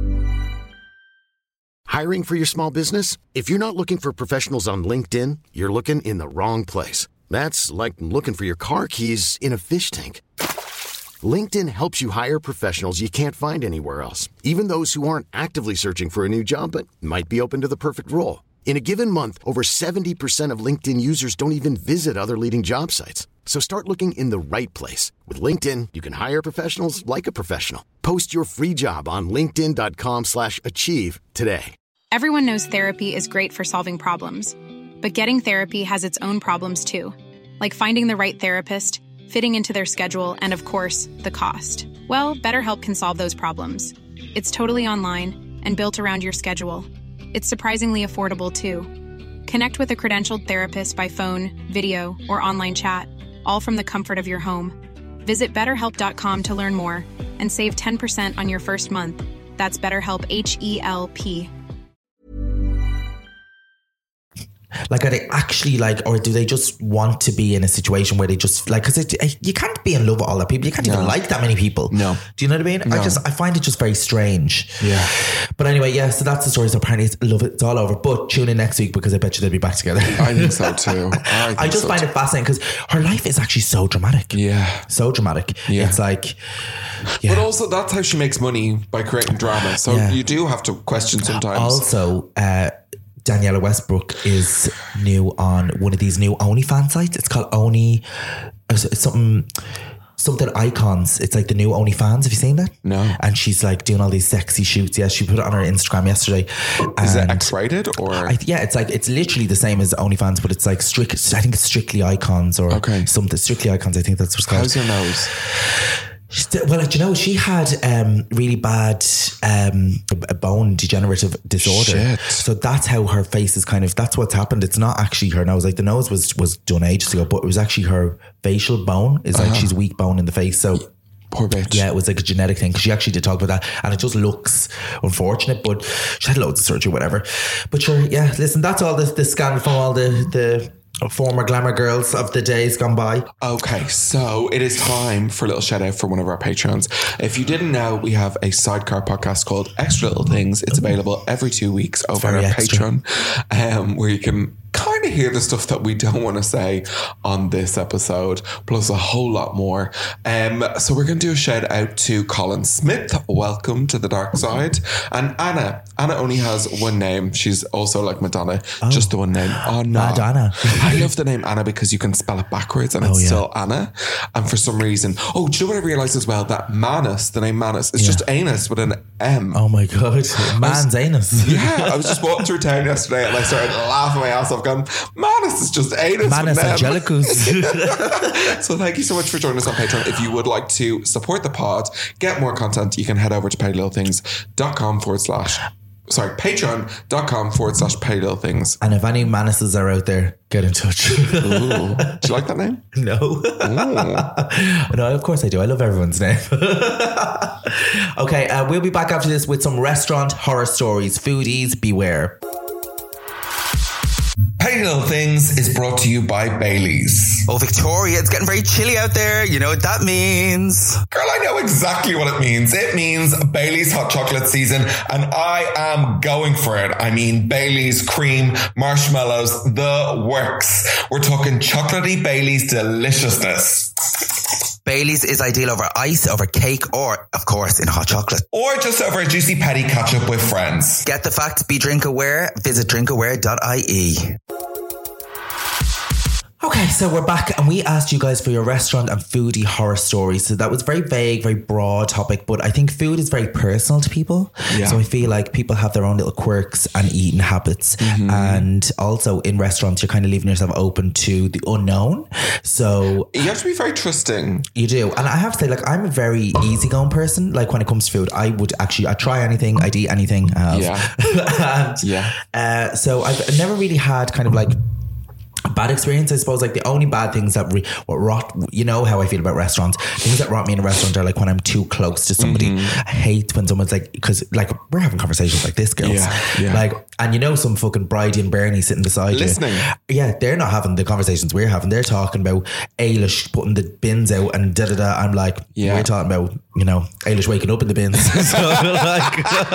Hiring for your small business? If you're not looking for professionals on LinkedIn, you're looking in the wrong place. That's like looking for your car keys in a fish tank. LinkedIn helps you hire professionals you can't find anywhere else, even those who aren't actively searching for a new job but might be open to the perfect role. In a given month, over 70% of LinkedIn users don't even visit other leading job sites. So start looking in the right place. With LinkedIn, you can hire professionals like a professional. Post your free job on linkedin.com/achieve today. Everyone knows therapy is great for solving problems. But getting therapy has its own problems too. Like finding the right therapist, fitting into their schedule, and of course, the cost. Well, BetterHelp can solve those problems. It's totally online and built around your schedule. It's surprisingly affordable too. Connect with a credentialed therapist by phone, video, or online chat, all from the comfort of your home. Visit BetterHelp.com to learn more and save 10% on your first month. That's BetterHelp, H-E-L-P. Like, are they actually like, or do they just want to be in a situation where they just like, because you can't be in love with all that people. You can't even like that many people. No. Do you know what I mean? No. I find it just very strange. Yeah. But anyway, yeah, so that's the story. So apparently it's all over. But tune in next week because I bet you they'll be back together. I think so too. I just find it fascinating because her life is actually so dramatic. Yeah. So dramatic. Yeah. It's like, yeah. But also that's how she makes money, by creating drama. So you do have to question sometimes. Also, Daniela Westbrook is new on one of these new OnlyFans sites. It's called something something Icons. It's like the new OnlyFans. Have you seen that? No. And she's like doing all these sexy shoots. Yeah, she put it on her Instagram yesterday. Is it X-rated or? Yeah, it's literally the same as OnlyFans, but it's like strict. I think it's Strictly Icons or something. Strictly Icons. I think that's what's called. How's your nose? Well, do you know, she had really bad bone degenerative disorder. Shit. So that's how her face is kind of, that's what's happened. It's not actually her nose. Like the nose was done ages ago, but it was actually her facial bone. Is like she's weak bone in the face. So poor bitch. Yeah, it was like a genetic thing, because she actually did talk about that, and it just looks unfortunate, but she had loads of surgery, whatever. But sure, yeah, listen, that's all the scandal from all the former glamour girls of the days gone by. Okay, so it is time for a little shout out for one of our Patreons. If you didn't know, we have a sidecar podcast called Extra Little Things. It's available every 2 weeks over on our Patreon, where you can kind of hear the stuff that we don't want to say on this episode, plus a whole lot more. So we're going to do a shout out to Colin Smith. Welcome to the dark side. And Anna only has one name. She's also like Madonna, just the one name. Oh no, Madonna. I love the name Anna because you can spell it backwards and it's still Anna. And for some reason, do you know what I realized as well? That Manus, the name Manus, is just anus with an M. Oh my god, man's anus. Yeah, I was just walking through town yesterday and I started laughing my ass off. Gone, Manus is just anus. Manus Angelicus. So thank you so much for joining us on Patreon. If you would like to support the pod, get more content, you can head over to patreon.com/patreon.com/paylittlethings. And if any Manuses are out there, get in touch. Ooh. Do you like that name? No. No, of course I do. I love everyone's name. Okay, we'll be back after this with some restaurant horror stories. Foodies, beware. Petty Little Things is brought to you by Baileys. Oh, Victoria, it's getting very chilly out there. You know what that means. Girl, I know exactly what it means. It means Baileys hot chocolate season, and I am going for it. I mean, Baileys, cream, marshmallows, the works. We're talking chocolatey Baileys deliciousness. Baileys is ideal over ice, over cake, or, of course, in hot chocolate. Or just over a juicy petty catch-up with friends. Get the facts, be drink aware. Visit drinkaware.ie. Okay, so we're back and we asked you guys for your restaurant and foodie horror stories. So that was very vague, very broad topic, but I think food is very personal to people. Yeah. So I feel like people have their own little quirks and eating habits. Mm-hmm. And also in restaurants, you're kind of leaving yourself open to the unknown. So you have to be very trusting. You do. And I have to say, like, I'm a very easygoing person. Like when it comes to food, I try anything, I'd eat anything. So I've never really had kind of like bad experience. I suppose like the only bad things that you know how I feel about restaurants, things that rot me in a restaurant are like when I'm too close to somebody. I hate when someone's like, because like we're having conversations like this, girls, like, and you know some fucking Bridie and Bernie sitting beside listening. Yeah, they're not having the conversations we're having. They're talking about Eilish putting the bins out and da-da-da. I'm like, we're talking about, you know, Eilish waking up in the bins. So like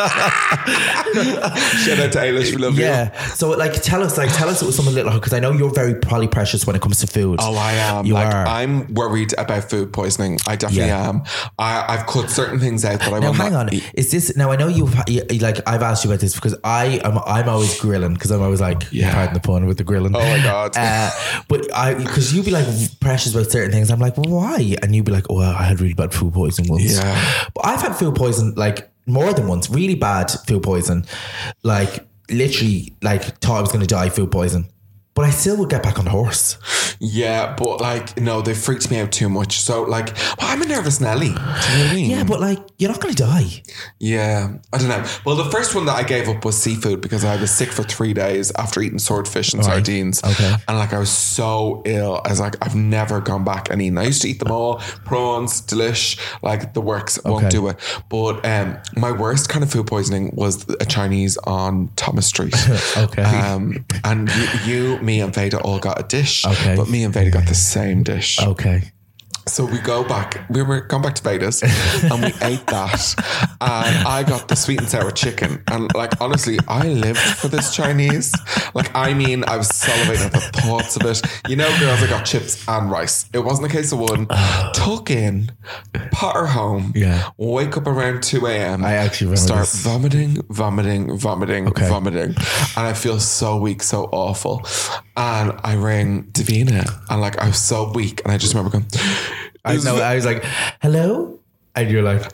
shout out to Eilish, we love you. So like tell us it was something little, because I know you're very probably precious when it comes to food. Oh, I am. You are. I'm worried about food poisoning. I definitely am. I've cut certain things out that I will hang not on. eat. Is this now? I know you like I've asked you about this because I'm always grilling, because I'm always like, pardon the pun with the grilling. Oh my god. But because you'd be like precious about certain things. I'm like, well, why? And you'd be like, oh, I had really bad food poisoning once. Yeah. But I've had food poison like more than once. Really bad food poison. Like literally, like thought I was going to die food poison. But I still would get back on the horse. Yeah, but like, no, they freaked me out too much. So like, I'm a nervous Nelly. Do you know what I mean? Yeah, but like, you're not going to die. Yeah, I don't know. Well, the first one that I gave up was seafood, because I was sick for 3 days after eating swordfish and sardines. Okay. And like, I was so ill. I was like, I've never gone back and eaten. I used to eat them all. Prawns, delish, like the works, won't do it. But my worst kind of food poisoning was a Chinese on Thomas Street. Okay. And me and Veda all got a dish, but me and Veda got the same dish. Okay. So we were gone back to Veda's and we ate that, and I got the sweet and sour chicken, and like honestly I lived for this Chinese. Like, I mean, I was salivating at the thoughts of it. You know, girls, I got chips and rice. It wasn't a case of one. Tuck in, potter home, wake up around 2 a.m. I actually start vomiting, and I feel so weak, so awful. And I rang Davina, and like I was so weak, and I just remember going, I know. I was like, hello? And you're like,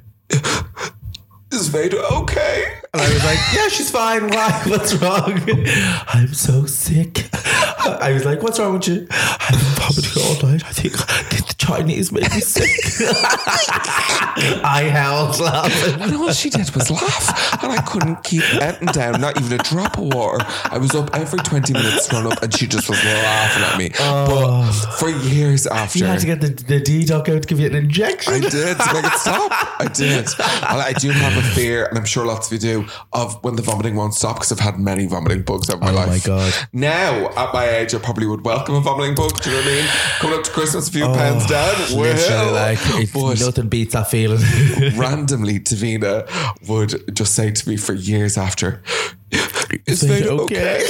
is Veda okay? And I was like, yeah, she's fine. Why? What's wrong? I'm so sick. I was like, what's wrong with you? I've been vomiting all night. I think the Chinese made me sick. I howled laughing. And all she did was laugh. And I couldn't keep anything down, not even a drop of water. I was up every 20 minutes thrown up and she just was laughing at me. But for years after. You had to get the D-Doc out to give you an injection. I did, to make it stop. I did. And I do have a fear, and I'm sure lots of you do, of when the vomiting won't stop, because I've had many vomiting bugs over my life. Oh my God. Now, at my age, I probably would welcome a vomiting bug. Do you know what I mean? Coming up to Christmas, a few pounds down. Literally, like, nothing beats that feeling. Randomly, Davina would just say to me for years after, is Veda okay?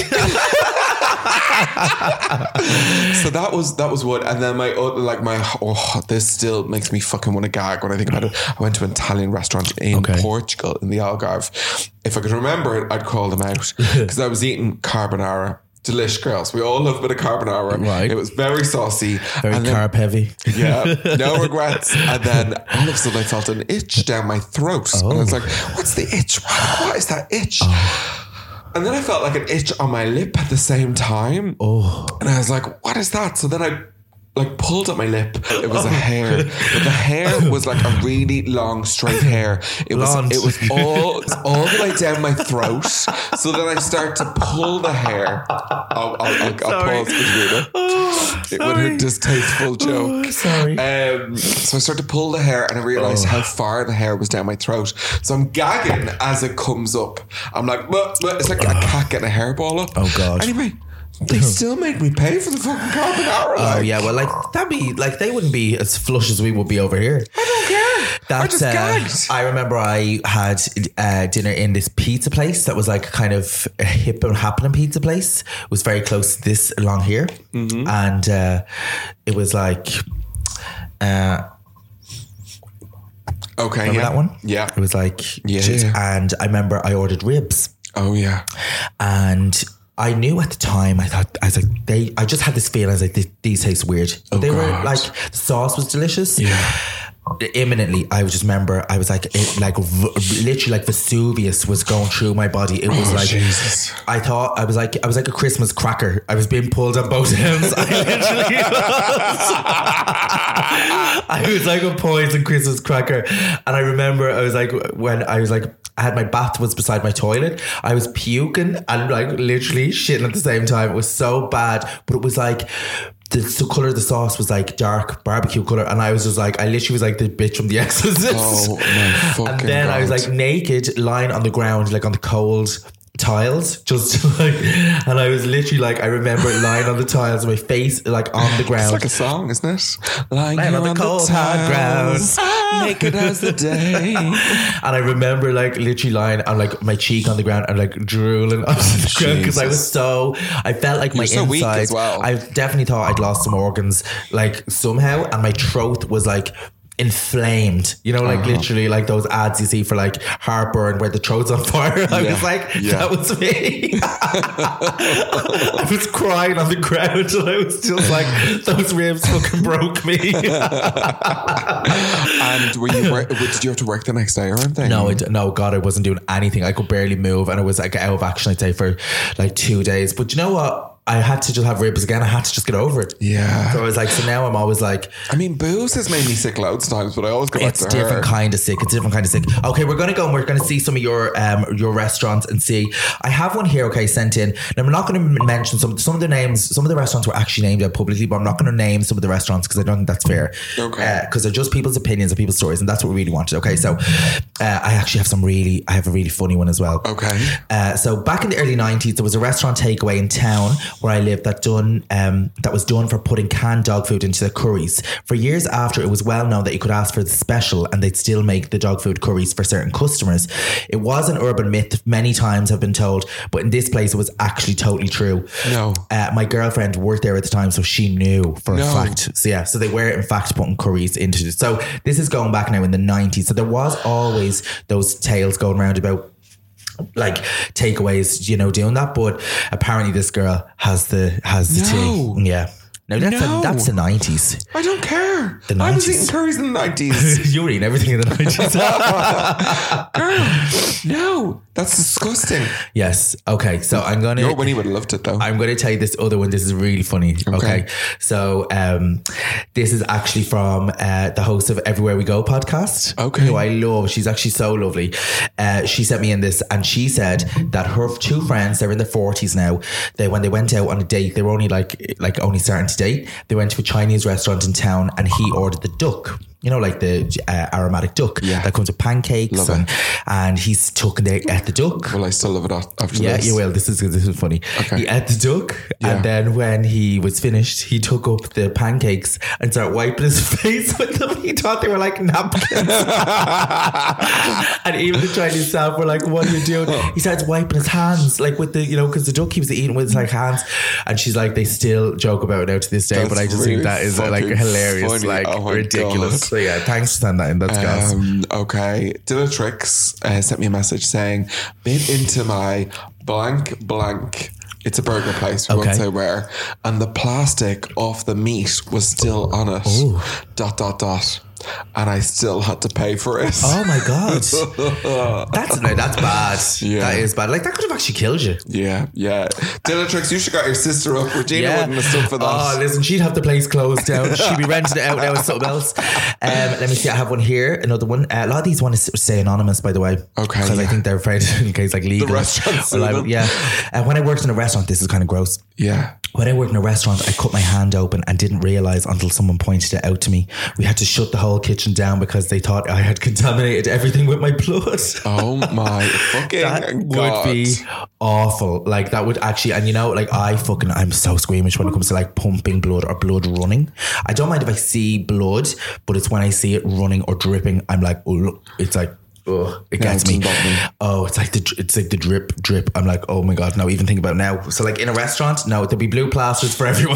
So that was what, and then this still makes me fucking want to gag when I think about it. I went to an Italian restaurant in Portugal in the Algarve. If I could remember it, I'd call them out because I was eating carbonara. Delish, girls. We all love a bit of carbonara. Right. It was very saucy. Very carb heavy. Yeah. No regrets. And then all of a sudden I felt an itch down my throat. And I was like, what's the itch? What is that itch? And then I felt like an itch on my lip at the same time. And I was like, what is that? So then I pulled at my lip. It was a hair. But the hair was like a really long, straight hair. It was all the way down my throat. So then I start to pull the hair. I'll pause Katrina. With her distasteful joke. Sorry. So I start to pull the hair and I realised how far the hair was down my throat. So I'm gagging as it comes up. I'm like, it's like a cat getting a hairball up. Oh God. Anyway, they still made me pay for the fucking carbonara. Oh yeah, well, that'd be they wouldn't be as flush as we would be over here. I don't care. I just gagged. I remember I had dinner in this pizza place that was like kind of a hip and happening pizza place. It was very close to this along here, and it was like. Okay, remember that one? Yeah, it was like and I remember I ordered ribs. Oh yeah, and. I knew at the time, I was like, I just had this feeling, I was like, these taste weird. But they were like, the sauce was delicious. Yeah. Imminently, I just remember, I was like, literally like Vesuvius was going through my body. It was like, Jesus. I was like a Christmas cracker. I was being pulled on both ends. I was like a poison Christmas cracker. And I remember, I had my bath was beside my toilet. I was puking and like literally shitting at the same time. It was so bad, but it was like the colour of the sauce was like dark barbecue colour, and I was just like, I literally was like the bitch from The Exorcist. Oh my fucking And then God. I was like naked, lying on the ground, like on the cold tiles, just like, and I was literally like, I remember lying on the tiles, my face like on the ground. It's like a song, isn't it? Lying on the cold hard ground, naked as the day. And I remember like literally lying on like my cheek on the ground and like drooling on the ground because I felt like my so inside. weak as well. I definitely thought I'd lost some organs like somehow, and my throat was like inflamed, you know, like literally like those ads you see for like heartburn where the throat's on fire. I was like, that was me. I was crying on the ground and I was just like, those ribs fucking broke me. And did you have to work the next day or anything? No, God, I wasn't doing anything. I could barely move, and it was like out of action, I'd say, for like 2 days. But you know what? I had to just have ribs again. I had to just get over it. Yeah. So I was like, so now I'm always like, I mean, booze has made me sick loads of times, but I always go back to her. It's different kind of sick. Okay, we're going to go and we're going to see some of your restaurants and see. I have one here, okay, sent in. Now, I'm not going to mention some of the names. Some of the restaurants were actually named out publicly, but I'm not going to name some of the restaurants because I don't think that's fair. Okay. Because they're just people's opinions and people's stories, and that's what we really wanted. Okay, so I actually have I have a really funny one as well. Okay. So back in the early 90s, there was a restaurant takeaway in town where I lived that was done for putting canned dog food into the curries. For years after, it was well known that you could ask for the special and they'd still make the dog food curries for certain customers. It was an urban myth, many times have been told, but in this place it was actually totally true. No. My girlfriend worked there at the time, so she knew for a fact. So they were in fact putting curries into it. So this is going back now in the 90s. So there was always those tales going around about like takeaways, you know, doing that, but apparently this girl has the tea. Yeah. No, that's the 90s. I don't care. The 90s. I was eating curries in the 90s. You were eating everything in the 90s. Girl, no, that's disgusting. Yes. Okay. So I'm going to... Your Winnie would have loved it though. I'm going to tell you this other one. This is really funny. Okay. So this is actually from the host of Everywhere We Go podcast. Okay. Who I love. She's actually so lovely. She sent me in this and she said that her two friends, they're in their 40s now. When they went out on a date, they were only only starting to date. They went to a Chinese restaurant in town and he ordered the duck. You know, like the aromatic duck that comes with pancakes, and he's took and they ate the duck. Well, I still love it after this. Yeah, you will. This is funny. Okay. He ate the duck, and then when he was finished, he took up the pancakes and started wiping his face with them. He thought they were like napkins, and even the Chinese staff were like, "What are you doing?" He starts wiping his hands, like with the because the duck he was eating with his like hands, and she's like, they still joke about it now to this day. But I just think that is like hilarious, like ridiculous. God. So yeah, thanks for sending that in. That's gas. Okay. Dillatrix sent me a message saying, been into my blank. It's a burger place. We won't say where. And the plastic off the meat was still on it. Ooh. ... And I still had to pay for it. Oh my God. That's bad. Yeah. That is bad. Like that could have actually killed you. Yeah. Dillatrix, you should got your sister up. Regina wouldn't have stood for that. Oh, listen, she'd have the place closed down. She'd be renting it out now with something else. Let me see, I have one here. Another one. A lot of these want to stay anonymous, by the way. Okay. Because I think they're afraid in case like legal. The restaurants. When I worked in a restaurant, this is kind of gross. Yeah. When I worked in a restaurant, I cut my hand open and didn't realise until someone pointed it out to me. We had to shut the whole kitchen down because they thought I had contaminated everything with my blood. Oh my fucking that God. Would be awful. Like that would actually, and I'm so squeamish when it comes to like pumping blood or blood running. I don't mind if I see blood, but it's when I see it running or dripping, I'm like, oh, look, it's like, oh, it gets me. Oh, it's like the drip. I'm like, oh my God, no, even think about it now. So like in a restaurant, no, there'll be blue plasters for everyone.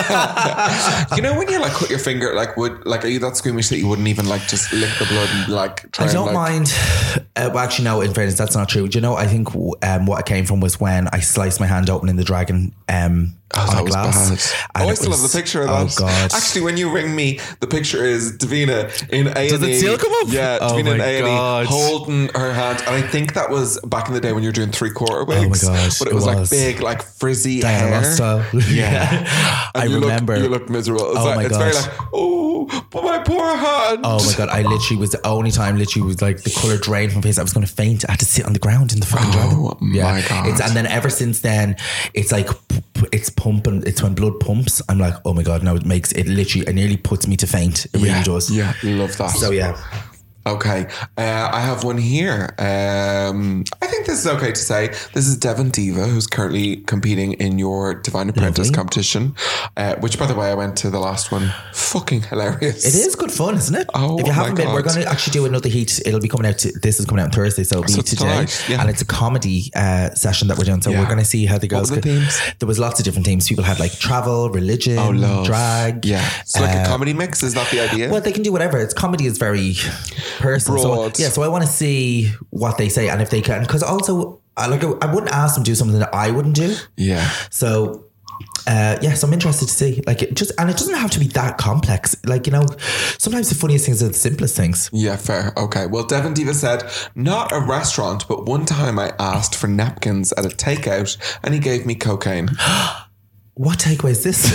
You know when you like cut your finger, are you that squeamish that you wouldn't even like just lick the blood and like try? I don't mind. Well, actually, no. In fairness, that's not true. Do you know? I think what it came from was when I sliced my hand open in the Dragon. On a glass. I still have the picture of that. Oh God. Actually, when you ring me, the picture is Davina in A&E. Does it still come up? Yeah, Davina in A&E holding her hand. And I think that was back in the day when you were doing 3/4 wigs. Oh my gosh. But it was like big, like frizzy Diana hair. Ross style. Yeah. I remember. You look miserable. It's very like, but my poor hand. Oh my God. I literally was the only time was like the colour drained from my face. I was going to faint. I had to sit on the ground in the fucking Dragon. Oh my God. And then ever since then, it's like, it's pumping. It's when blood pumps. I'm like, oh my God, no, it nearly puts me to faint. It really does. Yeah, love that. So yeah. Okay, I have one here. I think this is okay to say. This is Devon Diva, who's currently competing in your Divine Apprentice competition, which, by the way, I went to the last one. Fucking hilarious. It is good fun, isn't it? Oh, if you haven't been, we're going to actually do another heat. It'll be coming out. This is coming out on Thursday, so it'll be today. Tonight, yeah. And it's a comedy session that we're doing. So we're going to see how the girls. What were the themes? There was lots of different themes. People had like travel, religion, drag. Yeah, it's like a comedy mix. Is that the idea? Well, they can do whatever. It's comedy is very personal. Broad. So I want to see what they say and if they can, because also I wouldn't ask them to do something that I wouldn't do. Yeah. So so I'm interested to see it doesn't have to be that complex. Like, sometimes the funniest things are the simplest things. Yeah, fair. Okay. Well, Devon Diva said, not a restaurant, but one time I asked for napkins at a takeout and he gave me cocaine. What takeaway is this?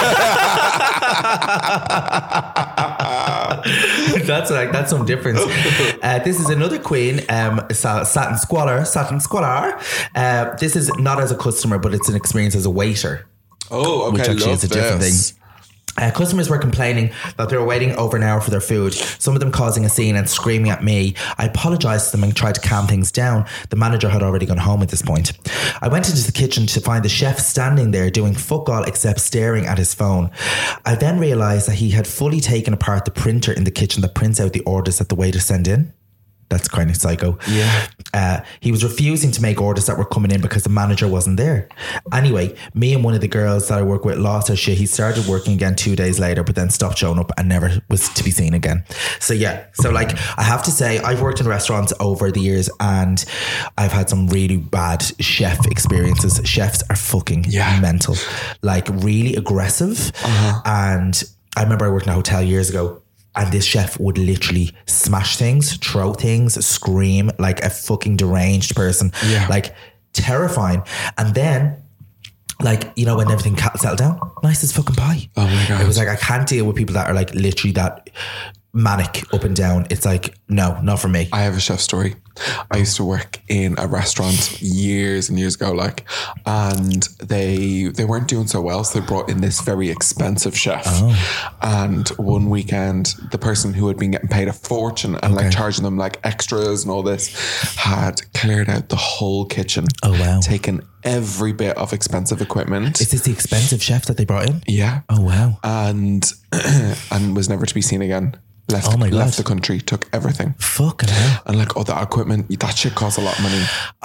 That's some difference. This is another queen, Satin Squalor. This is not as a customer, but it's an experience as a waiter. Oh, okay. Which actually is a different thing. Customers were complaining that they were waiting over an hour for their food, some of them causing a scene and screaming at me. I apologised to them and tried to calm things down. The manager had already gone home at this point. I went into the kitchen to find the chef standing there doing fuck all except staring at his phone. I then realised that he had fully taken apart the printer in the kitchen that prints out the orders that the waiters send in. That's kind of psycho. Yeah. He was refusing to make orders that were coming in because the manager wasn't there. Anyway, me and one of the girls that I work with lost our shit. He started working again 2 days later, but then stopped showing up and never was to be seen again. So yeah. So like, I have to say, I've worked in restaurants over the years and I've had some really bad chef experiences. Chefs are fucking mental. Like really aggressive. And I remember I worked in a hotel years ago. And this chef would literally smash things, throw things, scream like a fucking deranged person. Yeah. Like terrifying. And then, like, you know, when everything settled down, nice as fucking pie. Oh my God. It was like, I can't deal with people that are like literally that manic up and down. It's like, no, not for me. I have a chef story. I used to work in a restaurant years and years ago, like, and they weren't doing so well, so they brought in this very expensive chef. And one weekend, the person who had been getting paid a fortune and like charging them like extras and all this had cleared out the whole kitchen. Oh wow! Taken every bit of expensive equipment. Is this the expensive chef that they brought in? Yeah. Oh wow! And was never to be seen again. Left the country, took everything. Fucking hell. And like all that equipment, that shit costs a lot of money.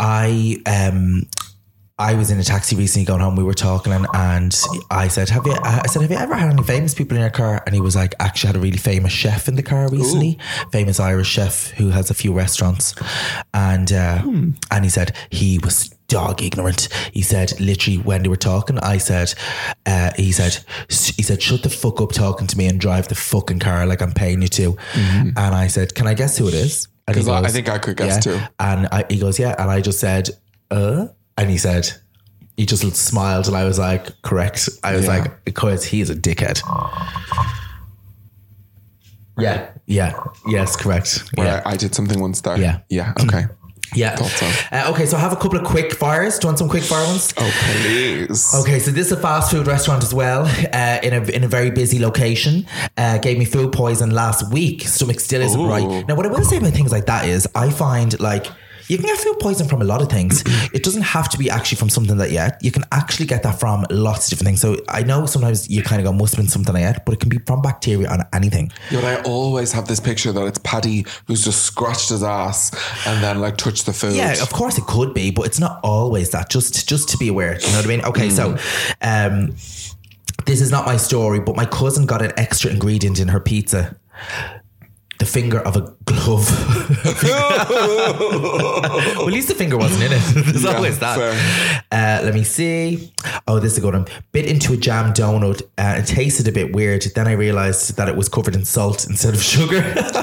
I was in a taxi recently going home. We were talking and I said, have you ever had any famous people in your car? And he was like, actually had a really famous chef in the car recently. Ooh. Famous Irish chef who has a few restaurants. And he said he was dog ignorant. He said literally when they were talking, he said, shut the fuck up talking to me and drive the fucking car like I'm paying you to. Mm-hmm. And I said, can I guess who it is? Because I think I could guess too. And he goes, yeah. And I just said, and he said, he just smiled and I was like, correct. I was like, because he is a dickhead. Yeah. Yes, correct. Where I did something once there. Yeah. Okay. Yeah. Okay, so I have a couple of quick fires. Do you want some quick fire ones? Oh, please. Okay, so this is a fast food restaurant as well, in a very busy location. Gave me food poison last week. Stomach still isn't right. Now, what I will say about things like that is I find like you can get food poison from a lot of things. It doesn't have to be actually from something that you ate. You can actually get that from lots of different things. So I know sometimes you kind of go, must have been something I ate, but it can be from bacteria on anything. Yeah, but I always have this picture that it's Paddy who's just scratched his ass and then like touched the food. Yeah, of course it could be, but it's not always that. Just to be aware, you know what I mean? Okay, so this is not my story, but my cousin got an extra ingredient in her pizza. The finger of a glove. Well, at least the finger wasn't in it. There's always that. Let me see. Oh, this is a good one. Bit into a jam donut. It tasted a bit weird. Then I realised that it was covered in salt instead of sugar.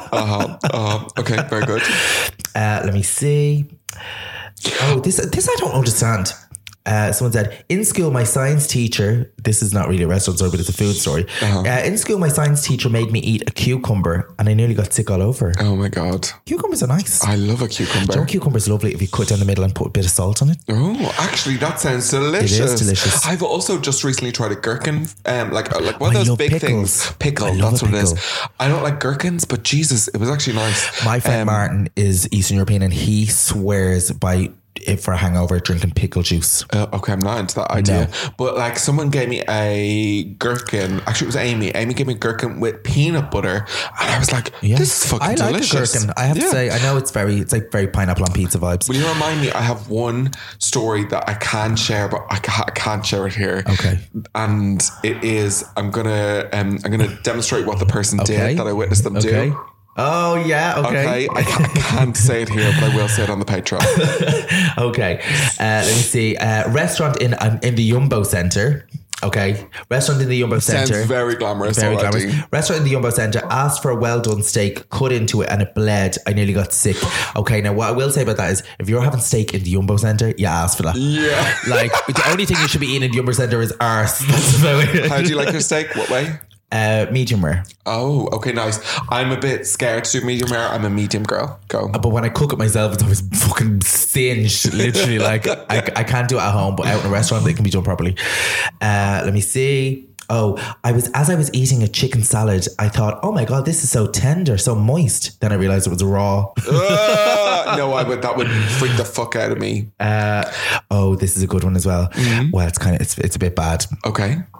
Okay, very good. Let me see. Oh, this I don't understand. Someone said, in school, my science teacher, this is not really a restaurant story, but it's a food story. In school, my science teacher made me eat a cucumber and I nearly got sick all over. Oh my God. Cucumbers are nice. I love a cucumber. Don't cucumber's lovely if you cut down the middle and put a bit of salt on it. Oh, actually, that sounds delicious. It is delicious. I've also just recently tried a gherkin, like one of those big pickles. things. Pickle, that's what it is. I don't like gherkins, but Jesus, it was actually nice. My friend Martin is Eastern European and he swears by for a hangover drinking pickle juice. Okay, I'm not into that idea. No. But like someone gave me a gherkin. Actually, it was Amy. Amy gave me a gherkin with peanut butter, and I was like, "This is fucking delicious." I like a gherkin. I have to say, I know it's like very pineapple on pizza vibes. Will you remind me? I have one story that I can share, but I can't share it here. Okay. And it is I'm gonna demonstrate what the person did that I witnessed them do. Oh, yeah. Okay. I can't say it here, but I will say it on the Patreon. Okay. Let me see. Restaurant in the Jumbo Centre. Okay. Restaurant in the Jumbo Centre. Sounds very glamorous. Restaurant in the Jumbo Centre. Asked for a well done steak, cut into it and it bled. I nearly got sick. Okay. Now what I will say about that is if you're having steak in the Jumbo Centre, you ask for that. Yeah. Like the only thing you should be eating in the Jumbo Centre is arse. That's about it. How do you like your steak? What way? Medium rare. Oh, okay, nice. I'm a bit scared to do medium rare. I'm a medium girl. Go. But when I cook it myself, it's always fucking singed. Literally, like I can't do it at home, but out in a restaurant, it can be done properly. Let me see. Oh, as I was eating a chicken salad, I thought, oh my God, this is so tender, so moist. Then I realized it was raw. No, that would freak the fuck out of me. Oh, this is a good one as well. Mm-hmm. Well, it's a bit bad. Okay.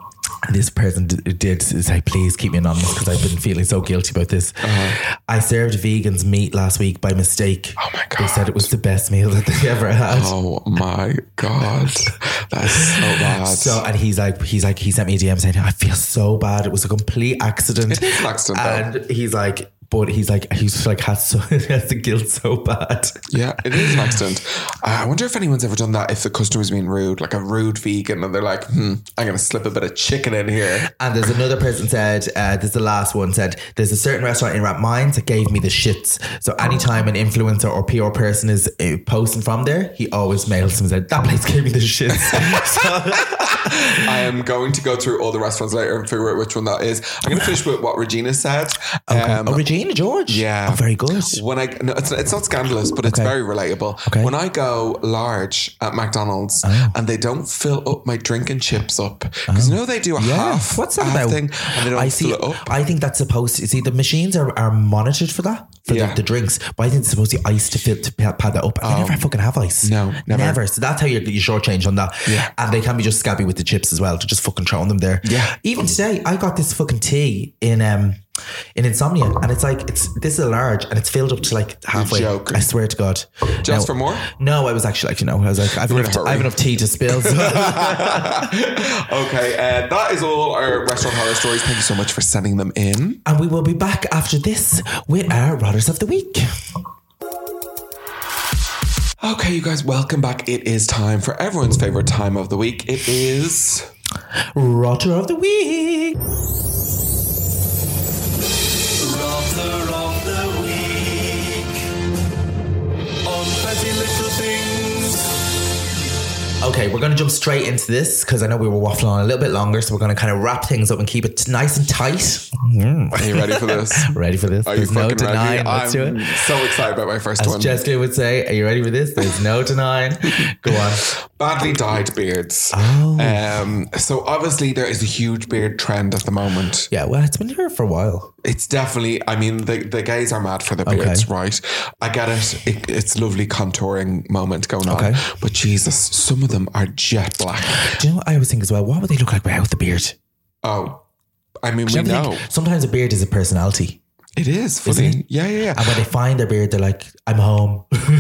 this person did say, please keep me anonymous because I've been feeling so guilty about this. I served vegans meat last week by mistake. Oh my God. They said it was the best meal that they ever had. Oh my God. That's so bad. So, and he sent me a DM saying, I feel so bad. It was a complete accident. It is an accident though. And he's like has the guilt so bad. Yeah, it is an accident. I wonder if anyone's ever done that, if the customer's being rude, like a rude vegan, and they're like, I'm going to slip a bit of chicken in here. And there's another person said, this is the last one, said, there's a certain restaurant in Rathmines that gave me the shits. So anytime an influencer or PR person is posting from there, he always mails him and said, that place gave me the shits. I am going to go through all the restaurants later and figure out which one that is. I'm going to finish with what Regina said. Okay. Regina George? Yeah. Oh, very good. No, it's not scandalous, but it's very relatable. Okay. When I go large at McDonald's and they don't fill up my drink and chips up, because they do a half. What's that about? Thing, and they don't fill it up. I think that's supposed to, the machines are monitored for that, for the drinks, but I think it's supposed to be ice to pad that up. And they never fucking have ice. No, never. So that's how you shortchange on that. Yeah. And they can be just scabby with the chips as well, to just fucking throwing them there. Yeah. Even today, I got this fucking tea in Insomnia, and it's like, this is a large and it's filled up to like halfway. I swear to God. Just for more? No, I was actually like, I was like, I have enough tea to spill. So. Okay, that is all our restaurant horror stories. Thank you so much for sending them in. And we will be back after this with our Rotters of the Week. Okay, you guys, welcome back. It is time for everyone's favorite time of the week. It is Rotter of the Week. Rotter of the Week on Petty Little Things. Okay, we're going to jump straight into this because I know we were waffling on a little bit longer, so we're going to kind of wrap things up and keep it nice and tight. Are you ready for this? Ready for this? Are There's you no fucking denying. ready? Let's do it. I'm so excited about my first one. As Jessica would say, are you ready for this? There's no denying. Go on. Badly dyed beards. So obviously there is a huge beard trend at the moment. Yeah, well, it's been here for a while. It's definitely, I mean, the gays are mad for their beards, right? I get it. It's lovely contouring moment going on. But Jesus, some of them are jet black. Do you know what I always think as well? What would they look like without the beard? Oh, I mean, we know. Sometimes a beard is a personality. It is funny. Isn't it? Yeah. And when they find their beard, they're like, I'm home.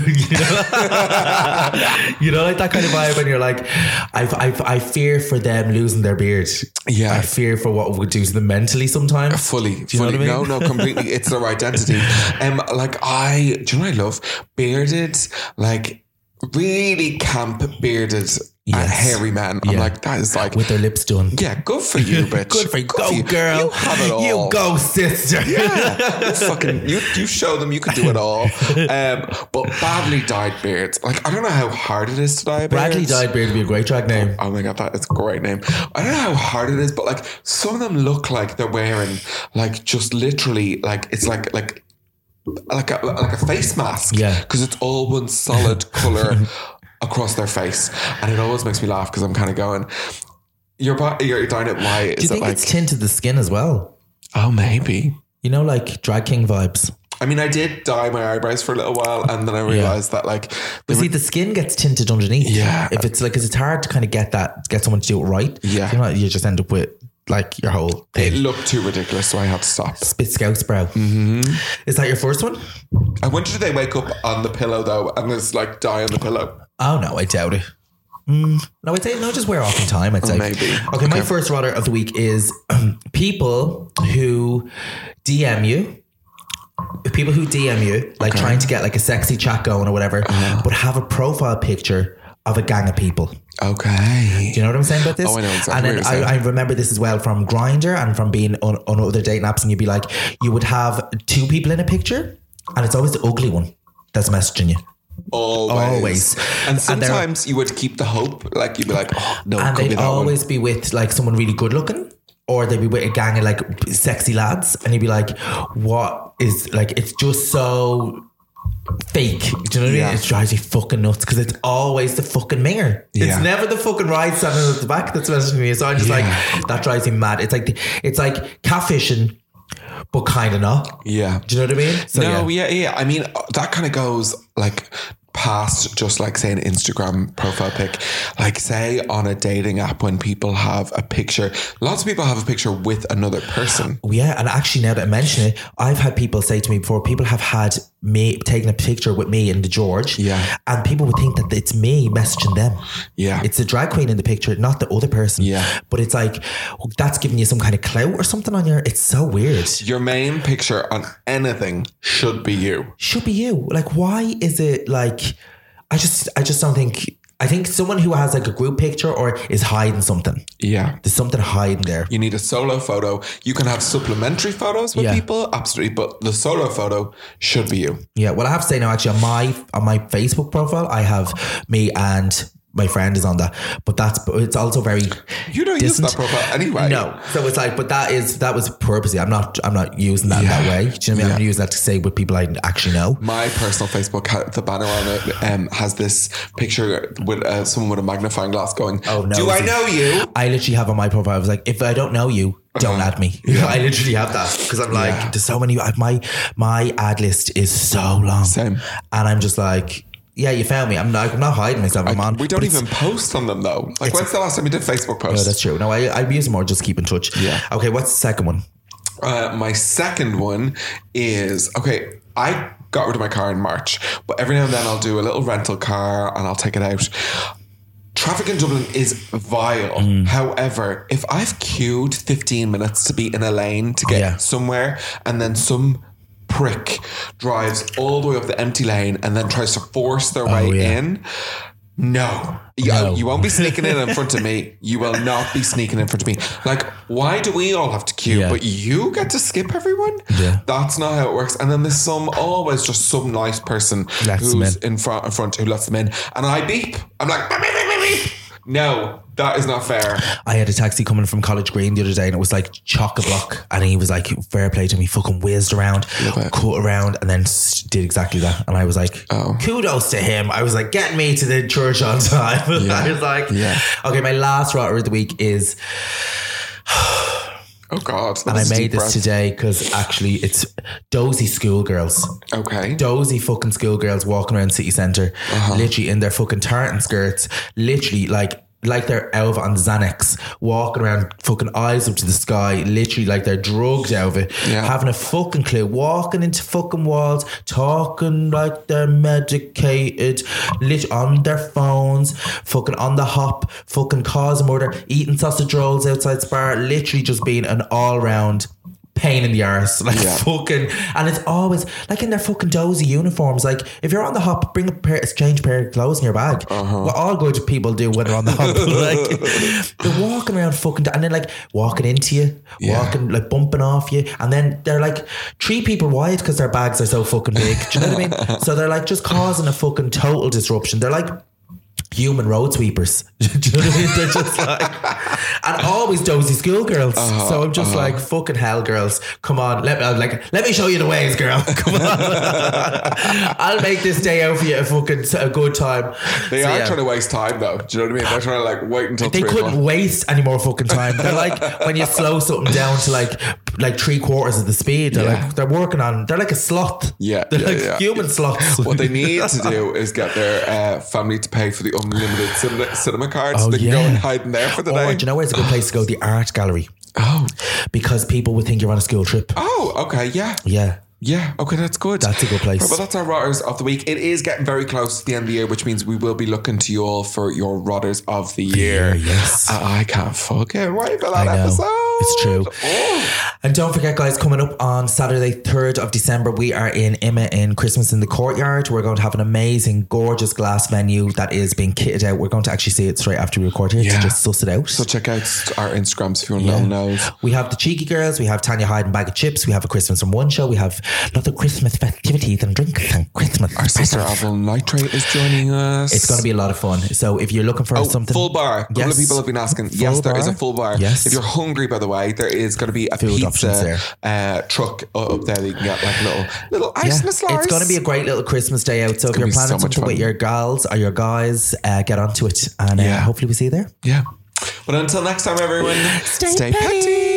You know, like that kind of vibe when you're like, I fear for them losing their beard. Yeah. I fear for what it would do to them mentally sometimes. Fully. Do you know what I mean? No, completely. It's their identity. Do you know what I love? Bearded, like really camp bearded hairy men. I'm like, that is like, with their lips done. Yeah, good for you, bitch. Good for you. Go, girl. You have it all. You go, sister. Yeah. You show them you can do it all. But badly dyed beards. Like, I don't know how hard it is to dye a beard. Badly dyed beard would be a great drag name. Oh my God, that is a great name. I don't know how hard it is, but like some of them look like they're wearing like just literally like it's like a face mask. Yeah. Because it's all one solid colour across their face. And it always makes me laugh because I'm kind of going, you're dyeing it white. Do you think it's tinted the skin as well? Oh, maybe. You know, like drag king vibes. I mean, I did dye my eyebrows for a little while and then I realised that like... See, the skin gets tinted underneath. Yeah. If it's like, because it's hard to kind of get someone to do it right. Yeah. You just end up with like your whole thing. It looked too ridiculous, so I had to stop. Spit Scout's brow. Mm-hmm. Is that your first one? I wonder do they wake up on the pillow though and there's like dye on the pillow? Oh no, I doubt it. No, I'd say no, just wear off in time, I'd say. Maybe. Okay, my first rotter of the week is people who DM you. People who DM you, like trying to get like a sexy chat going or whatever, but have a profile picture of a gang of people. Okay. Do you know what I'm saying about this? Oh, I know exactly. And then I remember this as well from Grindr and from being on other dating apps, and you'd be like, you would have two people in a picture and it's always the ugly one that's messaging you. Always. And sometimes you would keep the hope, like you'd be like, oh no, and could they'd always be with like someone really good looking, or they'd be with a gang of like sexy lads, and you'd be like, what is like, it's just so fake. Do you know what I mean? It drives you fucking nuts because it's always the fucking minger. It's never the fucking ride standing at the back that's messaging me. So I'm just like, that drives me mad. It's like catfishing, but kind of not. Yeah. Do you know what I mean? So, no, yeah. I mean, that kind of goes like past just like say an Instagram profile pic, like say on a dating app when people have a picture, lots of people have a picture with another person. Yeah, and actually now that I mention it, I've had people say to me before, people have had me taking a picture with me and the George, and people would think that it's me messaging them. Yeah, it's the drag queen in the picture, not the other person. Yeah, but it's like that's giving you some kind of clout or something on your. It's so weird. Your main picture on anything should be you. Should be you. Like, why is it like? I just don't think. I think someone who has like a group picture or is hiding something. Yeah. There's something hiding there. You need a solo photo. You can have supplementary photos with people, absolutely, but the solo photo should be you. Yeah. Well, I have to say now, actually, on my Facebook profile, I have me and my friend is on that, but it's also very. You don't use that profile anyway. No, so it's like, but that was purposely. I'm not using that in that way. Do you know what I mean? I'm using that to say with people I actually know. My personal Facebook, the banner on it has this picture with someone with a magnifying glass going, "Oh no, do I know you?" I literally have on my profile. I was like, if I don't know you, don't add me. I literally have that because I'm like, there's so many. My ad list is so long. Same, and I'm just like. Yeah, you found me. I'm not hiding myself. I'm on. We don't even post on them though. Like, when's the last time you did Facebook posts? No, that's true. No, I use more just keep in touch. Yeah. Okay, what's the second one? My second one is, okay, I got rid of my car in March, but every now and then I'll do a little rental car and I'll take it out. Traffic in Dublin is vile. However, if I've queued 15 minutes to be in a lane to get somewhere and then some prick drives all the way up the empty lane and then tries to force their way in. No. You won't be sneaking in front of me. You will not be sneaking in front of me. Like, why do we all have to queue, but you get to skip everyone? Yeah. That's not how it works. And then there's always just some nice person who's in front who lets them in. And I beep. I'm like, beep, beep, beep, beep. No, that is not fair. I had a taxi coming from College Green the other day and it was like chock-a-block and he was like, fair play to me, fucking whizzed around, cut around and then did exactly that. And I was like, kudos to him. I was like, get me to the church on time. I was like, okay, my last rotter of the week is... Oh God. And I made this today because actually it's dozy schoolgirls. Okay. Dozy fucking schoolgirls walking around city centre, literally in their fucking tartan skirts, literally like they're out on Xanax, walking around fucking eyes up to the sky, literally like they're drugged out of it, having a fucking clue, walking into fucking walls, talking like they're medicated, literally on their phones, fucking on the hop, fucking causing murder, eating sausage rolls outside Spar, literally just being an all-round pain in the arse, like fucking, and it's always like in their fucking dozy uniforms. Like if you're on the hop, bring a change pair of clothes in your bag. What all good people do when they're on the hop. Like they're walking around fucking, and then like walking into you, walking like bumping off you, and then they're like 3 people wide because their bags are so fucking big. Do you know what I mean? So they're like just causing a fucking total disruption. They're like human road sweepers. Do you know what I mean? They're just like, and always dozy schoolgirls. So I'm just like, fucking hell, girls, come on, let me show you the ways, girl. Come on, I'll make this day out for you a good time. They are trying to waste time though. Do you know what I mean? They're trying to like wait until they couldn't waste any more fucking time. They're like when you slow something down to like 3/4 of the speed. They're like they're working on. They're like a sloth. They're like human sloths. What they need to do is get their family to pay for the unlimited cinema cards. So they can go and hide in there for the day. Do you know where's a good place to go? The art gallery. Because people would think you're on a school trip. Okay, yeah, okay, that's good. That's a good place. Right, well, that's our rotters of the week. It is getting very close to the end of the year, which means we will be looking to you all for your rotters of the year. Yes. I can't fucking wait for that episode. It's true. And don't forget, guys, coming up on Saturday, 3rd of December, we are in Imma in Christmas in the Courtyard. We're going to have an amazing, gorgeous glass venue that is being kitted out. We're going to actually see it straight after we record here to just suss it out. So check out our Instagrams if you want to know. We have the Cheeky Girls. We have Tanya Hyde and Bag of Chips. We have a Christmas from One show. We have lots of Christmas festivities and drinks and Christmas. Our sister Avril Nitrate is joining us. It's going to be a lot of fun. So if you're looking for something... full bar. A couple of people have been asking. Yes, there is a full bar. Yes. If you're hungry, by the way, there is going to be a food pizza truck up there that you can get like a little ice and a slice. It's going to be a great little Christmas day out. So if you're planning something with your gals or your guys, get onto it. And hopefully we see you there. Yeah. But until next time, everyone, stay petty.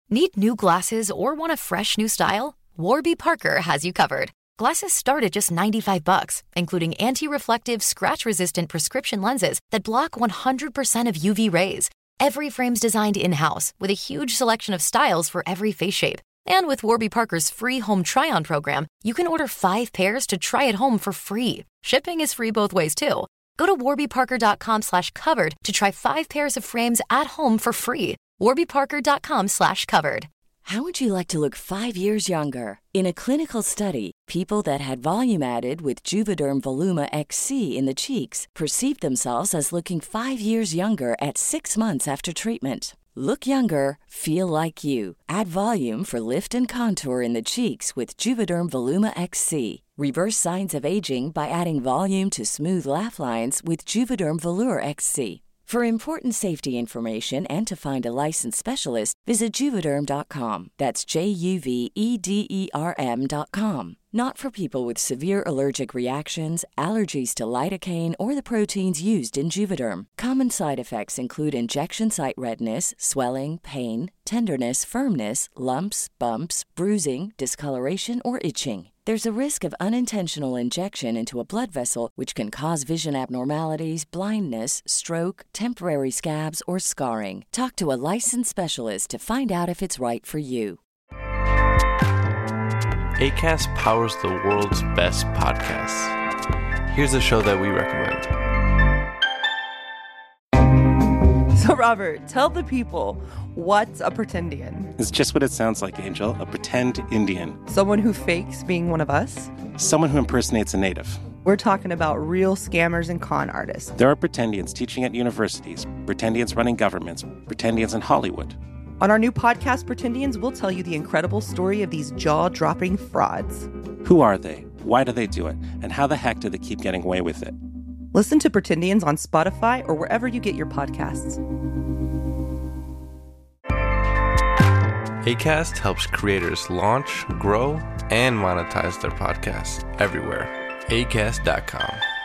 Need new glasses or want a fresh new style? Warby Parker has you covered. Glasses start at just $95, including anti-reflective, scratch-resistant prescription lenses that block 100% of UV rays. Every frame's designed in-house with a huge selection of styles for every face shape. And with Warby Parker's free home try-on program, you can order 5 pairs to try at home for free. Shipping is free both ways, too. Go to warbyparker.com/covered to try 5 pairs of frames at home for free. warbyparker.com/covered. How would you like to look 5 years younger? In a clinical study, people that had volume added with Juvederm Voluma XC in the cheeks perceived themselves as looking 5 years younger at 6 months after treatment. Look younger, feel like you. Add volume for lift and contour in the cheeks with Juvederm Voluma XC. Reverse signs of aging by adding volume to smooth laugh lines with Juvederm Volure XC. For important safety information and to find a licensed specialist, visit Juvederm.com. That's JUVEDERM.com. Not for people with severe allergic reactions, allergies to lidocaine, or the proteins used in Juvederm. Common side effects include injection site redness, swelling, pain, tenderness, firmness, lumps, bumps, bruising, discoloration, or itching. There's a risk of unintentional injection into a blood vessel, which can cause vision abnormalities, blindness, stroke, temporary scabs, or scarring. Talk to a licensed specialist to find out if it's right for you. Acast powers the world's best podcasts. Here's a show that we recommend. So, Robert, tell the people, what's a pretendian? It's just what it sounds like, Angel. A pretend Indian. Someone who fakes being one of us? Someone who impersonates a native. We're talking about real scammers and con artists. There are pretendians teaching at universities, pretendians running governments, pretendians in Hollywood. On our new podcast, Pretendians, we'll tell you the incredible story of these jaw-dropping frauds. Who are they? Why do they do it? And how the heck do they keep getting away with it? Listen to Pretendians on Spotify or wherever you get your podcasts. Acast helps creators launch, grow, and monetize their podcasts everywhere. Acast.com.